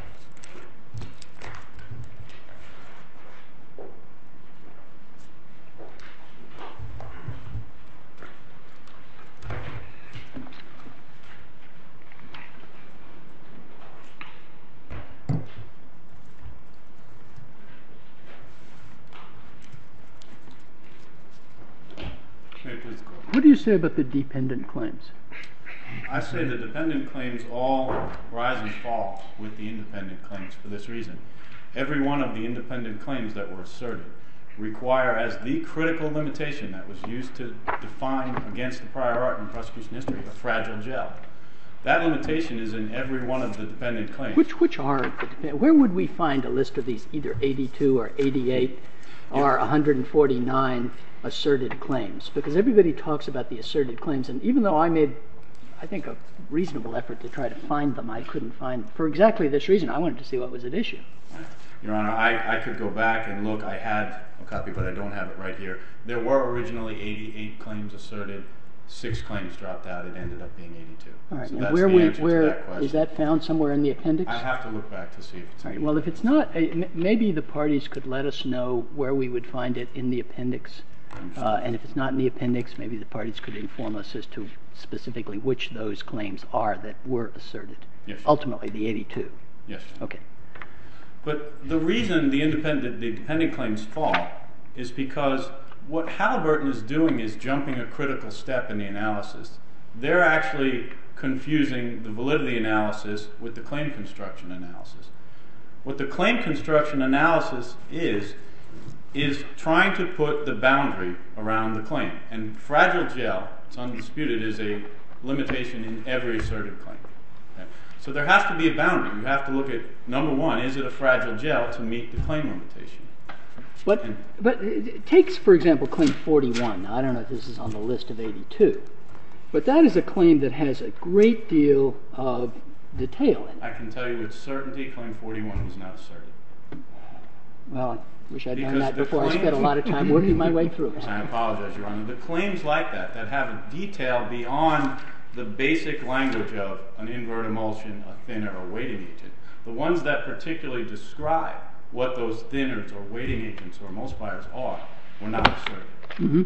What do you say about the dependent claims? I say the dependent claims all rise and fall with the independent claims for this reason. Every one of the independent claims that were asserted require as the critical limitation that was used to define against the prior art in prosecution history a fragile gel. That limitation is in every one of the dependent claims. Which which are the, where would we find a list of these, either eighty-two or eighty-eight or one hundred forty-nine asserted claims? Because everybody talks about the asserted claims, and even though I made, I think, a reasonable effort to try to find them, I couldn't find them. For exactly this reason, I wanted to see what was at issue. Your Honor, I, I could go back and look. I had a copy, but I don't have it right here. There were originally eighty-eight claims asserted. Six claims dropped out. It ended up being eighty-two. All right. So And that's where the we, answer to where that question. is that found somewhere in the appendix? I have to look back to see if it's All right. in the Well, if it's not, uh, m- maybe the parties could let us know where we would find it in the appendix. Uh, and if it's not in the appendix, maybe the parties could inform us as to specifically which those claims are that were asserted. Yes. Ultimately, the eighty-two. Yes. Okay. But the reason the independent, the dependent claims fall is because what Halliburton is doing is jumping a critical step in the analysis. They're actually confusing the validity analysis with the claim construction analysis. What the claim construction analysis is, is trying to put the boundary around the claim. And fragile gel, it's undisputed, is a limitation in every asserted claim. Okay? So there has to be a boundary. You have to look at, number one, is it a fragile gel to meet the claim limitation? But, And- but it takes, for example, claim forty-one. Now, I don't know if this is on the list of eighty-two, but that is a claim that has a great deal of detail in it. I can tell you with certainty claim forty-one was not asserted. Well, I wish I'd known Because that the before I claim- spent a lot of time working my way through it. I apologize, Your Honor. The claims like that, that have a detail beyond the basic language of an invert emulsion, a thinner, or weighting agent, the ones that particularly describe what those thinners or weighting agents or emulsifiers are, were not asserted. Mm-hmm.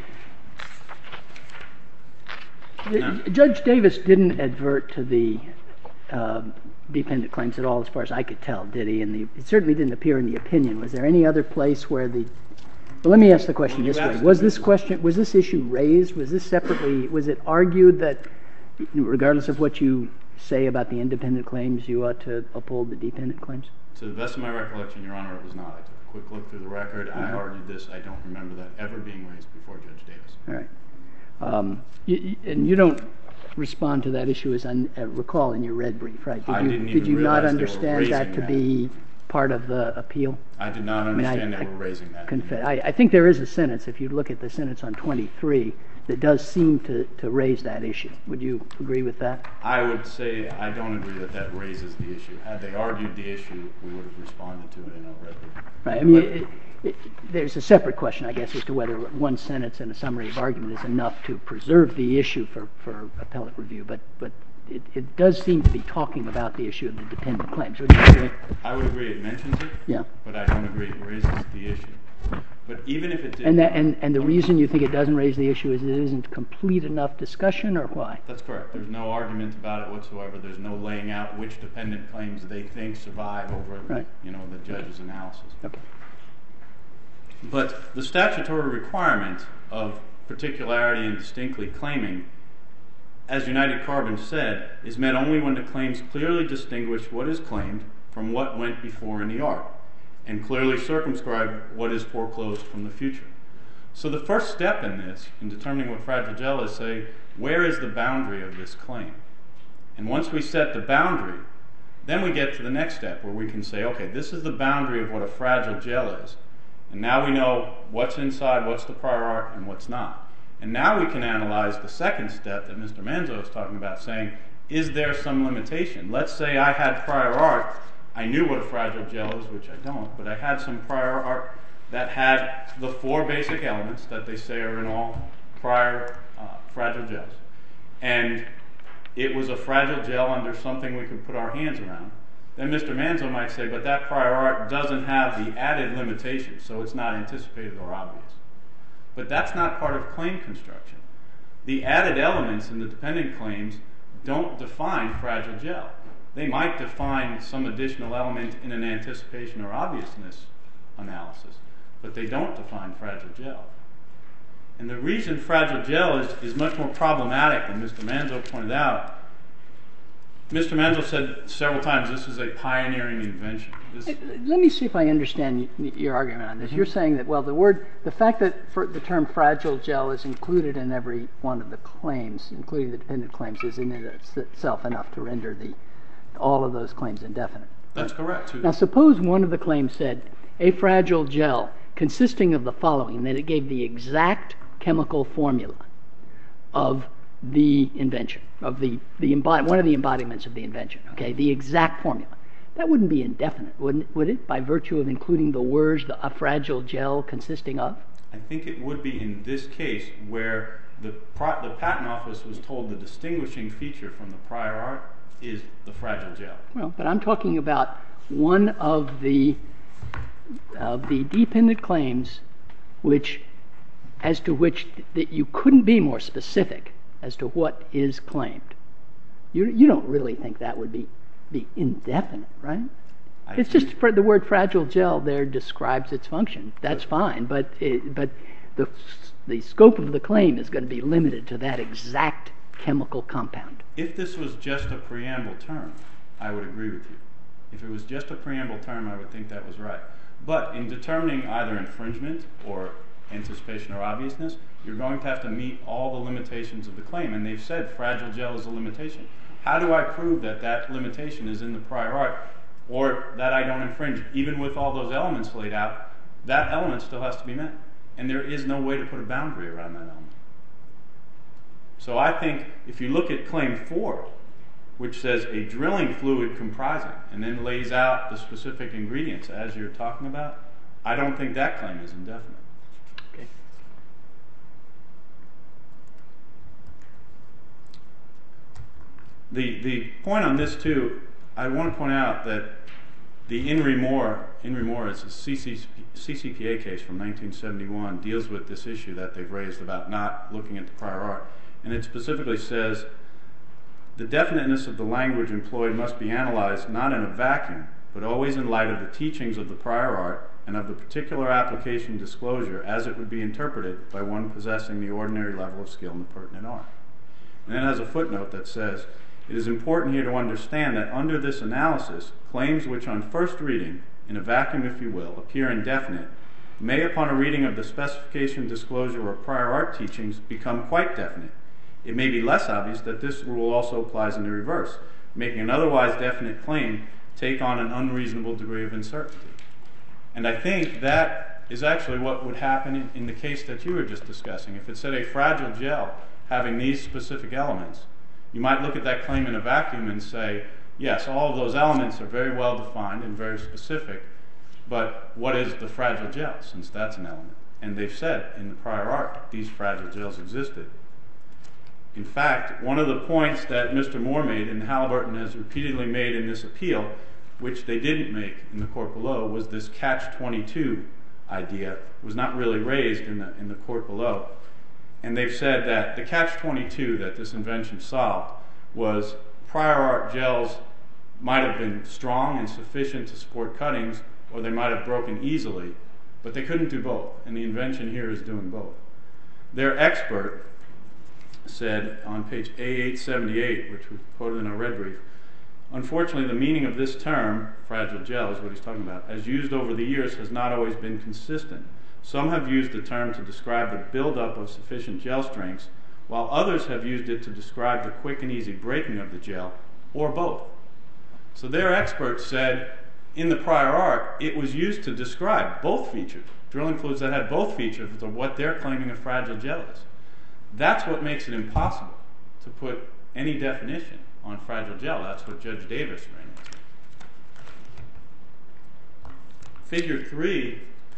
No. Judge Davis didn't advert to the uh, dependent claims at all, as far as I could tell, did he? And the, it certainly didn't appear in the opinion. Was there any other place where the... Well, let me ask the question Well, you this way. asked Was me- this question, was this issue raised? Was this separately, was it argued that, regardless of what you say about the independent claims, you ought to uphold the dependent claims? To the best of my recollection, Your Honor, it was not. I took a quick look through the record. I Mhm. argued this. I don't remember that ever being raised before Judge Davis. All right. Um, you, you- and you don't respond to that issue, as I uh, recall, in your red brief, right? Did I you, didn't did even you not realize they were understand that raising to that. be part of the appeal? I did not I mean, I- understand I they were raising that. Confe- I, I think there is a sentence, if you look at the sentence on twenty-three, that does seem to, to raise that issue. Would you agree with that? I would say I don't agree that that raises the issue. Had they argued the issue, we would have responded to it in our red brief. Right. I mean, it, it, there's a separate question, I guess, as to whether one sentence and a summary of argument is enough to preserve the issue for, for appellate review. But, but it, it does seem to be talking about the issue of the dependent claims. Would you agree? I would agree it mentions it, Yeah. but I don't agree it raises the issue. But even if it did... And, that, and, and the reason you think it doesn't raise the issue is it isn't complete enough discussion, or why? That's correct. There's no argument about it whatsoever. There's no laying out which dependent claims they think survive over right. you know, the judge's analysis. Okay. But the statutory requirement of particularity and distinctly claiming, as United Carbon said, is met only when the claims clearly distinguish what is claimed from what went before in the art, and clearly circumscribe what is foreclosed from the future. So the first step in this, in determining what fragile gel is, say, where is the boundary of this claim? And once we set the boundary, then we get to the next step where we can say, okay, this is the boundary of what a fragile gel is. And now we know what's inside, what's the prior art, and what's not. And now we can analyze the second step that Mister Manzo is talking about, saying, is there some limitation? Let's say I had prior art. I knew what a fragile gel is, which I don't, but I had some prior art that had the four basic elements that they say are in all prior uh, fragile gels. And it was a fragile gel under something we could put our hands around. Then Mister Manzo might say, but that prior art doesn't have the added limitation, so it's not anticipated or obvious. But that's not part of claim construction. The added elements in the dependent claims don't define fragile gel. They might define some additional element in an anticipation or obviousness analysis, but they don't define fragile gel. And the reason fragile gel is, is much more problematic than Mister Manzo pointed out. Mister Manzo said several times this is a pioneering invention. This Let me see if I understand your argument on this. Mm-hmm. You're saying that, well, the word, the fact that for the term fragile gel is included in every one of the claims, including the dependent claims, is in it itself enough to render the all of those claims indefinite. That's correct, too. Now, suppose one of the claims said a fragile gel consisting of the following, and that it gave the exact chemical formula of the invention, of the, the embod- one of the embodiments of the invention, okay, the exact formula. That wouldn't be indefinite, wouldn't it, would it, by virtue of including the words, the, a fragile gel consisting of? I think it would be in this case where the, pro- the patent office was told the distinguishing feature from the prior art is the fragile gel. Well, but I'm talking about one of the of the dependent claims which, as to which that you couldn't be more specific as to what is claimed. You you don't really think that would be, be indefinite, right? I it's just for the word fragile gel there describes its function. That's fine, but it, but the the scope of the claim is going to be limited to that exact chemical compound. If this was just a preamble term, I would agree with you. If it was just a preamble term, I would think that was right. But in determining either infringement or anticipation or obviousness, you're going to have to meet all the limitations of the claim, and they've said fragile gel is a limitation. How do I prove that that limitation is in the prior art, or that I don't infringe? Even with all those elements laid out, that element still has to be met, and there is no way to put a boundary around that element. So I think if you look at Claim four, which says a drilling fluid comprising, and then lays out the specific ingredients as you're talking about, I don't think that claim is indefinite. Okay. The the point on this too, I want to point out that the Inri Moore, Inri Moore is a C C P A case from nineteen seventy-one, deals with this issue that they've raised about not looking at the prior art. And it specifically says, the definiteness of the language employed must be analyzed not in a vacuum, but always in light of the teachings of the prior art and of the particular application disclosure as it would be interpreted by one possessing the ordinary level of skill in the pertinent art. And then it has a footnote that says, it is important here to understand that under this analysis, claims which on first reading, in a vacuum if you will, appear indefinite, may upon a reading of the specification, disclosure, or prior art teachings become quite definite. It may be less obvious that this rule also applies in the reverse, making an otherwise definite claim take on an unreasonable degree of uncertainty. And I think that is actually what would happen in, in the case that you were just discussing. If it said a fragile gel having these specific elements, you might look at that claim in a vacuum and say, yes, all of those elements are very well defined and very specific, but what is the fragile gel, since that's an element? And they've said in the prior art these fragile gels existed. In fact, one of the points that Mister Moore made and Halliburton has repeatedly made in this appeal, which they didn't make in the court below, was this catch twenty-two idea was not really raised in the in the court below. And they've said that the catch twenty-two that this invention solved was prior art gels might have been strong and sufficient to support cuttings, or they might have broken easily, but they couldn't do both, and the invention here is doing both. Their expert said on page A eight seventy-eight, which we quoted in our red brief, unfortunately the meaning of this term, fragile gel is what he's talking about, as used over the years has not always been consistent. Some have used the term to describe the buildup of sufficient gel strengths, while others have used it to describe the quick and easy breaking of the gel, or both. So their expert said in the prior art it was used to describe both features, drilling fluids that had both features of what they're claiming a fragile gel is. That's what makes it impossible to put any definition on fragile gel. That's what Judge Davis ran into. Figure three,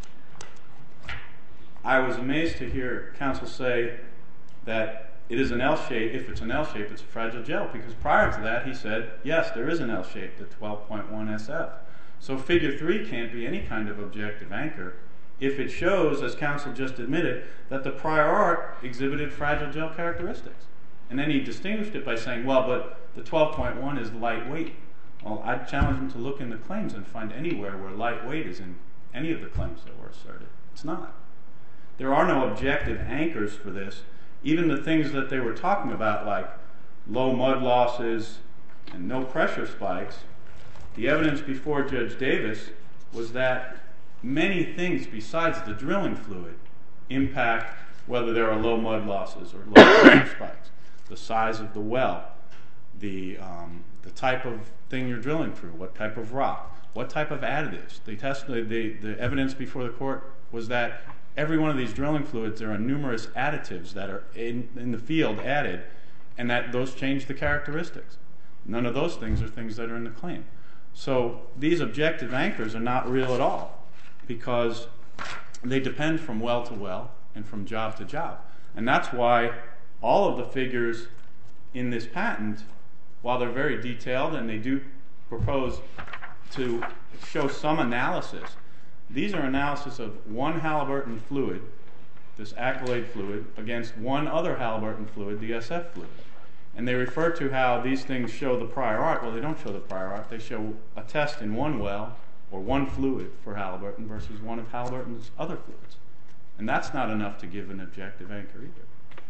I was amazed to hear counsel say that it is an L shape. If it's an L shape, it's a fragile gel, because prior to that he said, yes, there is an L shape, the twelve point one S F. So figure three can't be any kind of objective anchor if it shows, as counsel just admitted, that the prior art exhibited fragile gel characteristics. And then he distinguished it by saying, well, but the twelve point one is lightweight. Well, I'd challenge him to look in the claims and find anywhere where lightweight is in any of the claims that were asserted. It's not. There are no objective anchors for this. Even the things that they were talking about, like low mud losses and no pressure spikes, the evidence before Judge Davis was that many things besides the drilling fluid impact whether there are low mud losses or low pressure spikes. The size of the well, the, um, the type of thing you're drilling through, what type of rock, what type of additives. They test, the, the, the evidence before the court was that every one of these drilling fluids, there are numerous additives that are in, in the field added, and that those change the characteristics. None of those things are things that are in the claim. So these objective anchors are not real at all, because they depend from well to well and from job to job. And that's why all of the figures in this patent, while they're very detailed and they do propose to show some analysis, these are analysis of one Halliburton fluid, this Accolade fluid, against one other Halliburton fluid, the S F fluid. And they refer to how these things show the prior art. Well, they don't show the prior art. They show a test in one well or one fluid for Halliburton versus one of Halliburton's other fluids. And that's not enough to give an objective anchor either.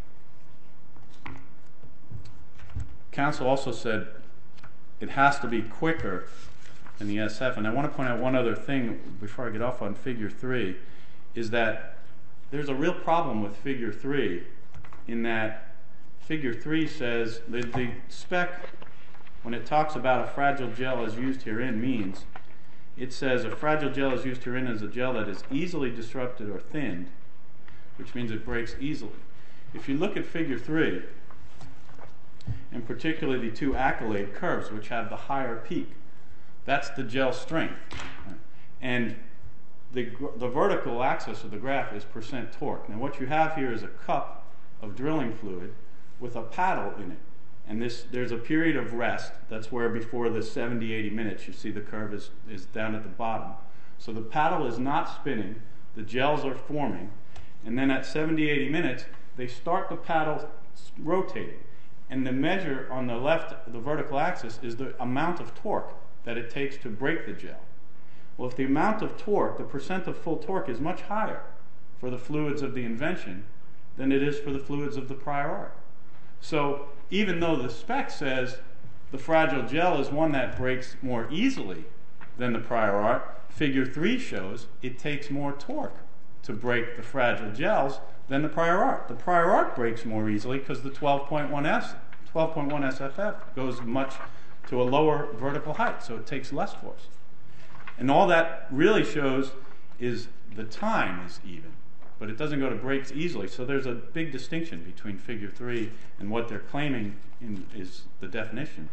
Counsel also said it has to be quicker than the S F. And I want to point out one other thing before I get off on figure three, is that there's a real problem with figure three in that figure three says that the spec, when it talks about a fragile gel as used herein, means it says a fragile gel is used herein as a gel that is easily disrupted or thinned, which means it breaks easily. If you look at figure three, and particularly the two Accolade curves, which have the higher peak, that's the gel strength. And the, the vertical axis of the graph is percent torque. Now what you have here is a cup of drilling fluid with a paddle in it. And this, there's a period of rest. That's where before the seventy, eighty minutes, you see the curve is, is down at the bottom. So the paddle is not spinning, the gels are forming, and then at seventy, eighty minutes, they start the paddle rotating. And the measure on the left, the vertical axis, is the amount of torque that it takes to break the gel. Well, if the amount of torque, the percent of full torque, is much higher for the fluids of the invention than it is for the fluids of the prior art. So even though the spec says the fragile gel is one that breaks more easily than the prior art, figure three shows it takes more torque to break the fragile gels than the prior art. The prior art breaks more easily because the twelve point one S, twelve point one S F F goes much to a lower vertical height, so it takes less force. And all that really shows is the time is even, but it doesn't go to breaks easily. So there's a big distinction between figure three and what they're claiming in, is the definition.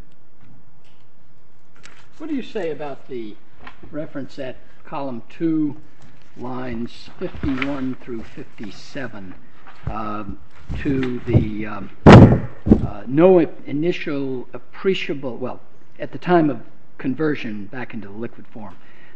What do you say about the reference at column two, lines fifty-one through fifty-seven, um, to the um, uh, no initial appreciable, well, at the time of conversion back into liquid form,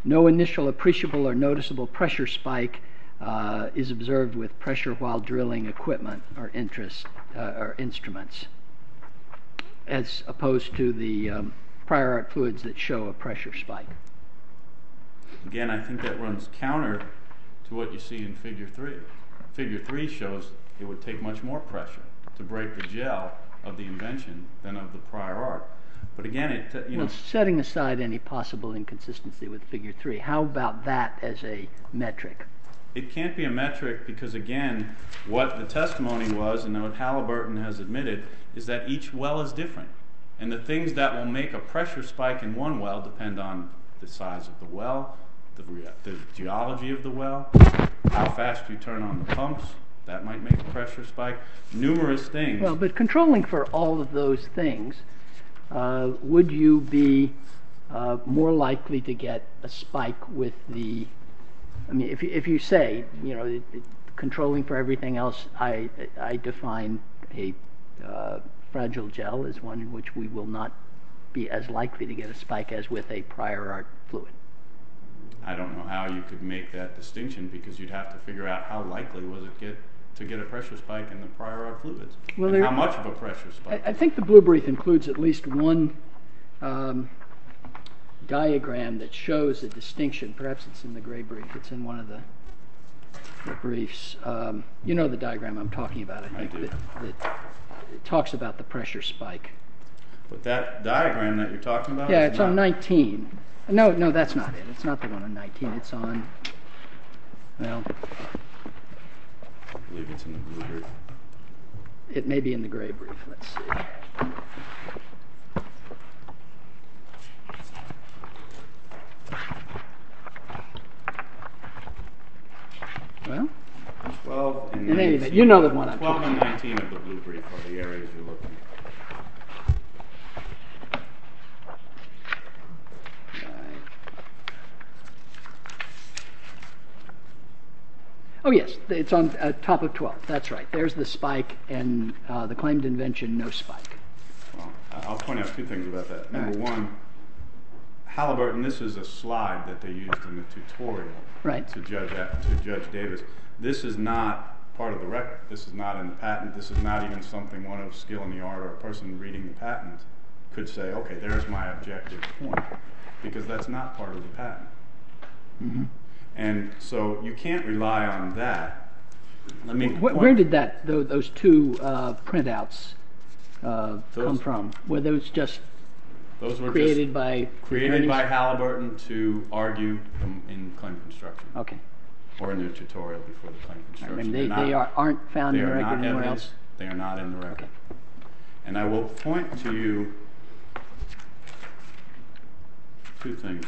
no initial appreciable or noticeable pressure spike uh, is observed with pressure while drilling equipment or interest uh, or instruments, as opposed to the um, prior art fluids that show a pressure spike. Again, I think that runs counter to what you see in Figure three. Figure three shows it would take much more pressure to break the gel of the invention than of the prior art. But again, it uh, you well, know, setting aside any possible inconsistency with Figure three, how about that as a metric? it can't be a metric because, again, what the testimony was, and what Halliburton has admitted, is that each well is different. And the things that will make a pressure spike in one well depend on the size of the well, the, the geology of the well, how fast you turn on the pumps. That might make a pressure spike. Numerous things. Well, but controlling for all of those things, uh, would you be uh, more likely to get a spike with the, I mean, if you, if you say, you know, it, it, controlling for everything else, I, I define a uh, fragile gel as one in which we will not be as likely to get a spike as with a prior art fluid. I don't know how you could make that distinction, because you'd have to figure out how likely was it get to get a pressure spike in the prior art fluids, well, and there, how much of a pressure spike. I, I think the blue brief includes at least one um, diagram that shows a distinction. Perhaps it's in the gray brief. It's in one of the, the briefs. Um, you know the diagram I'm talking about, I think. I do. That, that it talks about the pressure spike. But that diagram that you're talking about? Yeah, is it's not on nineteen. No, no, that's not it. It's not the one on nineteen. It's on, well, I believe it's in the blue brief. it may be in the gray brief. Let's see. Well, twelve and in any nineteen. event, you know the one I'm twelve talking and about. nineteen of the blue brief are the areas you're looking at. Oh yes, it's on uh, top of twelve. That's right. There's the spike, and uh, the claimed invention, no spike. Well, I'll point out two things about that. Number right. one, Halliburton, this is a slide that they used in the tutorial right. to Judge to Judge Davis. This is not part of the record. This is not in the patent. This is not even something one of skill in the art or a person reading the patent could say, okay, there's my objective point, because that's not part of the patent. Mm-hmm. And so you can't rely on that. Let me. Where, where did that those, those two uh, printouts uh, Those- come from? Were those just Those were created just by created attorneys? by Halliburton to argue in, in claim construction, Okay. or in their tutorial before the claim I construction. mean, they, They're not- they are, aren't found They in the are record not anywhere evidence. else? They are not in the record. Okay. And I will point to you two things.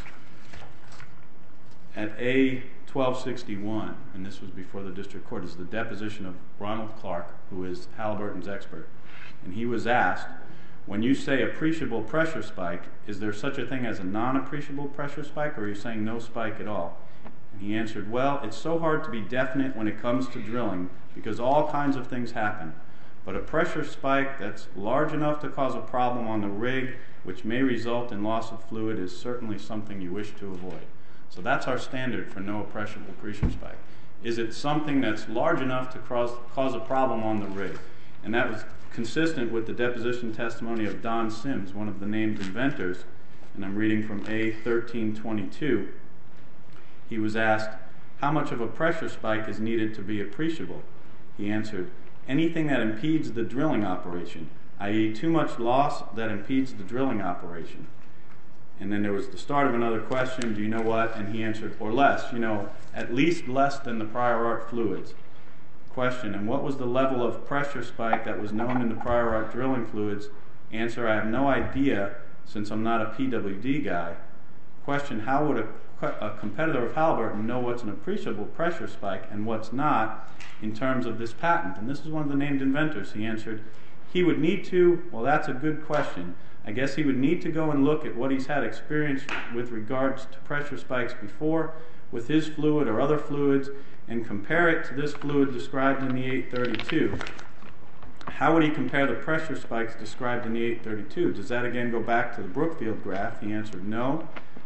At A twelve sixty-one, and this was before the district court, is the deposition of Ronald Clark, who is Halliburton's expert. And he was asked, when you say appreciable pressure spike, is there such a thing as a non-appreciable pressure spike, or are you saying no spike at all? And he answered, well, it's so hard to be definite when it comes to drilling, because all kinds of things happen. But a pressure spike that's large enough to cause a problem on the rig, which may result in loss of fluid, is certainly something you wish to avoid. So that's our standard for no appreciable pressure spike. Is it something that's large enough to cause, cause a problem on the rig? And that was consistent with the deposition testimony of Don Sims, one of the named inventors. And I'm reading from A thirteen twenty-two. He was asked, how much of a pressure spike is needed to be appreciable? He answered, anything that impedes the drilling operation, that is too much loss that impedes the drilling operation. And then there was the start of another question, do you know what? And he answered, or less, you know, at least less than the prior art fluids. Question, and what was the level of pressure spike that was known in the prior art drilling fluids? Answer, I have no idea, since I'm not a P W D guy. Question, how would a, a competitor of Halliburton know what's an appreciable pressure spike and what's not in terms of this patent? And this is one of the named inventors. He answered, he would need to, well, that's a good question. I guess he would need to go and look at what he's had experience with regards to pressure spikes before with his fluid or other fluids and compare it to this fluid described in the eight thirty-two. How would he compare the pressure spikes described in the eight thirty-two? Does that again go back to the Brookfield graph? He answered no.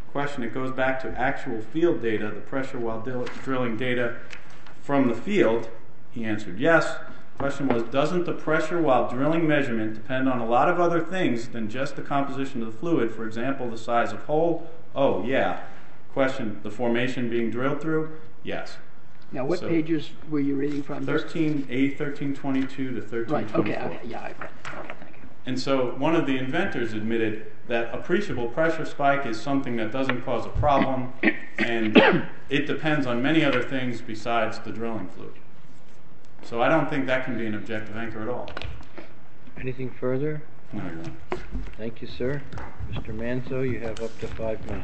Question, it goes back to actual field data, the pressure while dil- drilling data from the field. He answered yes. Question was, doesn't the pressure while drilling measurement depend on a lot of other things than just the composition of the fluid? For example, the size of hole? Oh, yeah. Question, the formation being drilled through? Yes. Now, what So, pages were you reading from? thirteen A thirteen twenty-two to thirteen Right, twenty-four. okay, okay, yeah, I've read it. Okay, thank you. And so one of the inventors admitted that appreciable pressure spike is something that doesn't cause a problem, and it depends on many other things besides the drilling fluid. So I don't think that can be an objective anchor at all. Anything further? No, Your Honor. Thank you, sir. Mister Manzo, you have up to five minutes.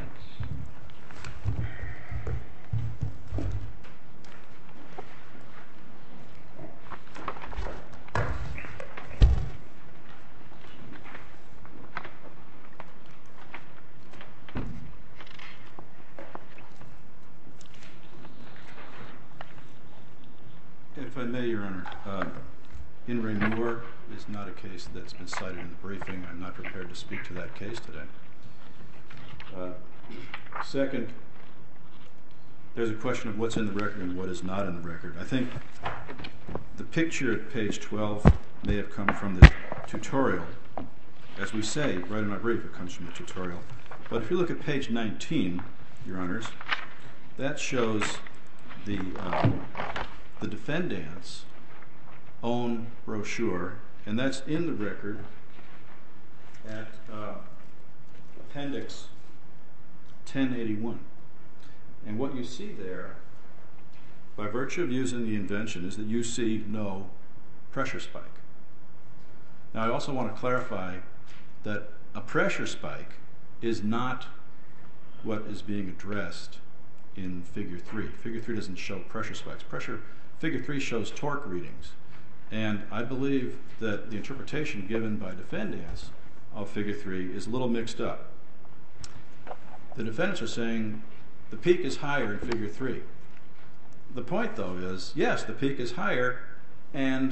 If I may, Your Honor, uh, In re Moore is not a case that's been cited in the briefing. I'm not prepared to speak to that case today. Uh, second, there's a question of what's in the record and what is not in the record. I think the picture at page twelve may have come from the tutorial. As we say, right in our brief, it comes from the tutorial. But if you look at page nineteen, Your Honors, that shows the uh, the defendant's own brochure, and that's in the record at uh, appendix ten eighty-one. And what you see there, by virtue of using the invention, is that you see no pressure spike. Now, I also want to clarify that a pressure spike is not what is being addressed in figure three. Figure three doesn't show pressure spikes. Pressure Figure three shows torque readings, and I believe that the interpretation given by defendants of figure three is a little mixed up. The defendants are saying the peak is higher in figure three. The point, though, is yes, the peak is higher, and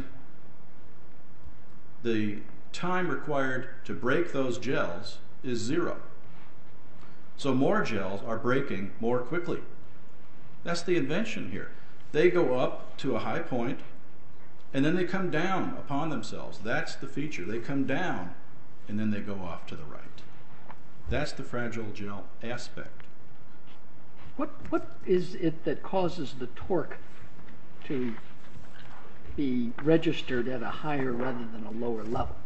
the time required to break those gels is zero. So more gels are breaking more quickly. That's the invention here. They go up to a high point, and then they come down upon themselves. That's the feature. They come down, and then they go off to the right. That's the fragile gel aspect. What What is it that causes the torque to be registered at a higher rather than a lower level?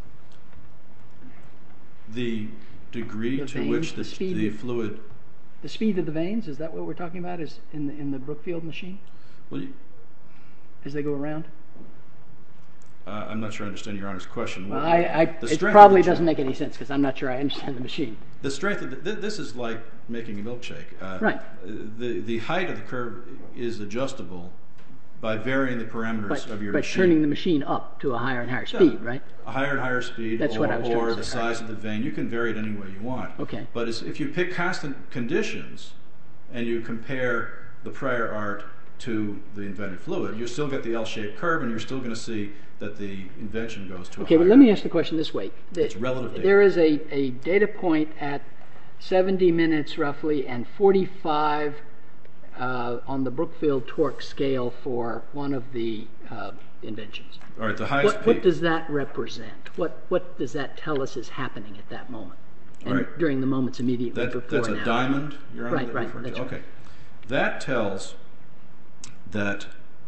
The degree The to veins, which the, the speed the of- fluid... The speed of the veins, is that what we're talking about, is in the, in the Brookfield machine Well, you, as they go around? uh, I'm not sure I understand Your Honor's question. Well, I, I, The it strength of probably the gel- doesn't make any sense because I'm not sure I understand the machine. The strength of the, th- this is like making a milkshake. Uh, Right. The the height of the curve is adjustable by varying the parameters But, of your but machine. turning the machine up to a higher and higher Yeah. speed, right? A higher and higher speed, That's or, what I was trying or to the say, size of the vein. You can vary it any way you want. Okay. But it's, if you pick constant conditions and you compare the prior art to the invented fluid, you still get the L-shaped curve, and you're still going to see that the invention goes to Okay, a but higher. let me ask the question this way. The- It's relative data. There is a, a data point at seventy minutes roughly and forty-five uh, on the Brookfield torque scale for one of the uh, inventions. All right, the highest What, peak. what does that represent? What, what does that tell us is happening at that moment? And Right. during the moments immediately That, before that's a and after? diamond you're on Right, that right, referring to? that's right. Okay. That tells that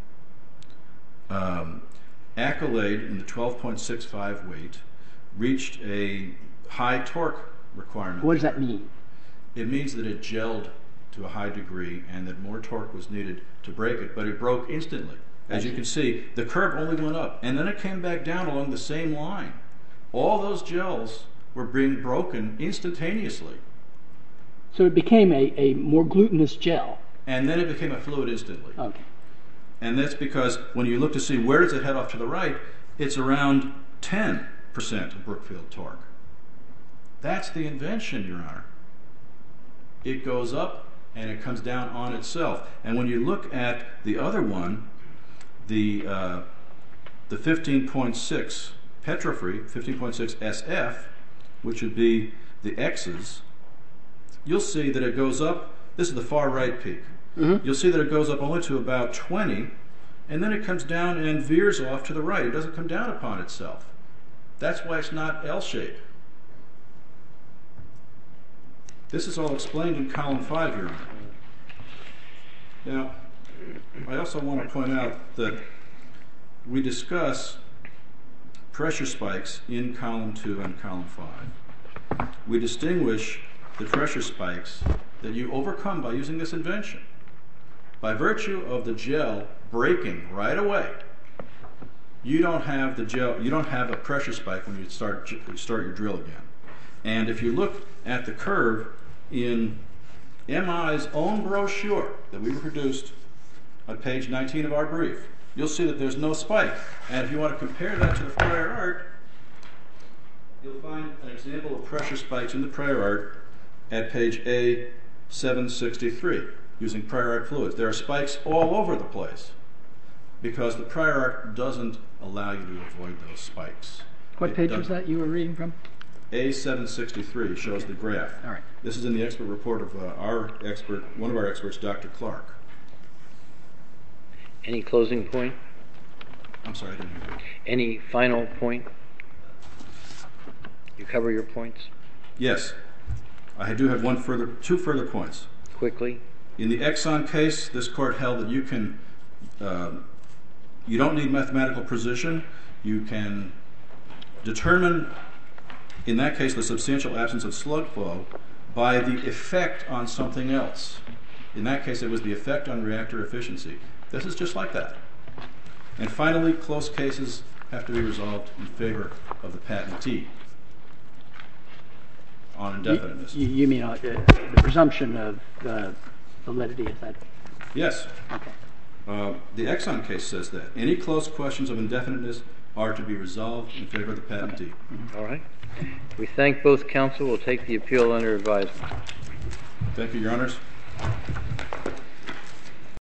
um, Accolade in the twelve point six five weight reached a high torque requirement. What does there. that mean? It means that it gelled to a high degree and that more torque was needed to break it, but it broke instantly. As you can see, the curve only went up, and then it came back down along the same line. All those gels were being broken instantaneously, So it became a, a more glutinous gel. and then it became a fluid instantly. Okay. And that's because when you look to see where does it head off to the right, it's around ten percent of Brookfield torque. That's the invention, Your Honor. It goes up and it comes down on itself. And when you look at the other one, the uh, the fifteen point six Petrofree, fifteen point six S F, which would be the X's, you'll see that it goes up. This is the far right peak. Mm-hmm. You'll see that it goes up only to about twenty, and then it comes down and veers off to the right. It doesn't come down upon itself. That's why it's not L-shaped. This is all explained in column five, Your Honor. Now, I also want to point out that we discuss pressure spikes in column two and column five. We distinguish the pressure spikes that you overcome by using this invention. By virtue of the gel breaking right away, you don't have the gel, you don't have a pressure spike when you start you start your drill again. And if you look at the curve in M I's own brochure that we produced on page nineteen of our brief, you'll see that there's no spike. And if you want to compare that to the prior art, you'll find an example of pressure spikes in the prior art at page A seven sixty-three, using prior art fluids. There are spikes all over the place because the prior art doesn't allow you to avoid those spikes. What It page doesn't. was that you were reading from? A seven sixty-three shows the graph. All right. This is in the expert report of uh, our expert, one of our experts, Doctor Clark. Any closing point? I'm sorry, I didn't hear you. Any final point? You cover your points Yes, I do have one further, two further points. quickly. In the Exxon case, this court held that you can, uh, you don't need mathematical precision. You can determine, in that case, the substantial absence of slug flow by the effect on something else. In that case, it was the effect on reactor efficiency. This is just like that. And finally, close cases have to be resolved in favor of the patentee on indefiniteness. You, you mean uh, the presumption of uh, validity, is that? Yes. Okay. Uh, the Exxon case says that. Any close questions of indefiniteness are to be resolved in favor of the patentee. All right. We thank both counsel. We'll take the appeal under advisement. Thank you, Your Honors.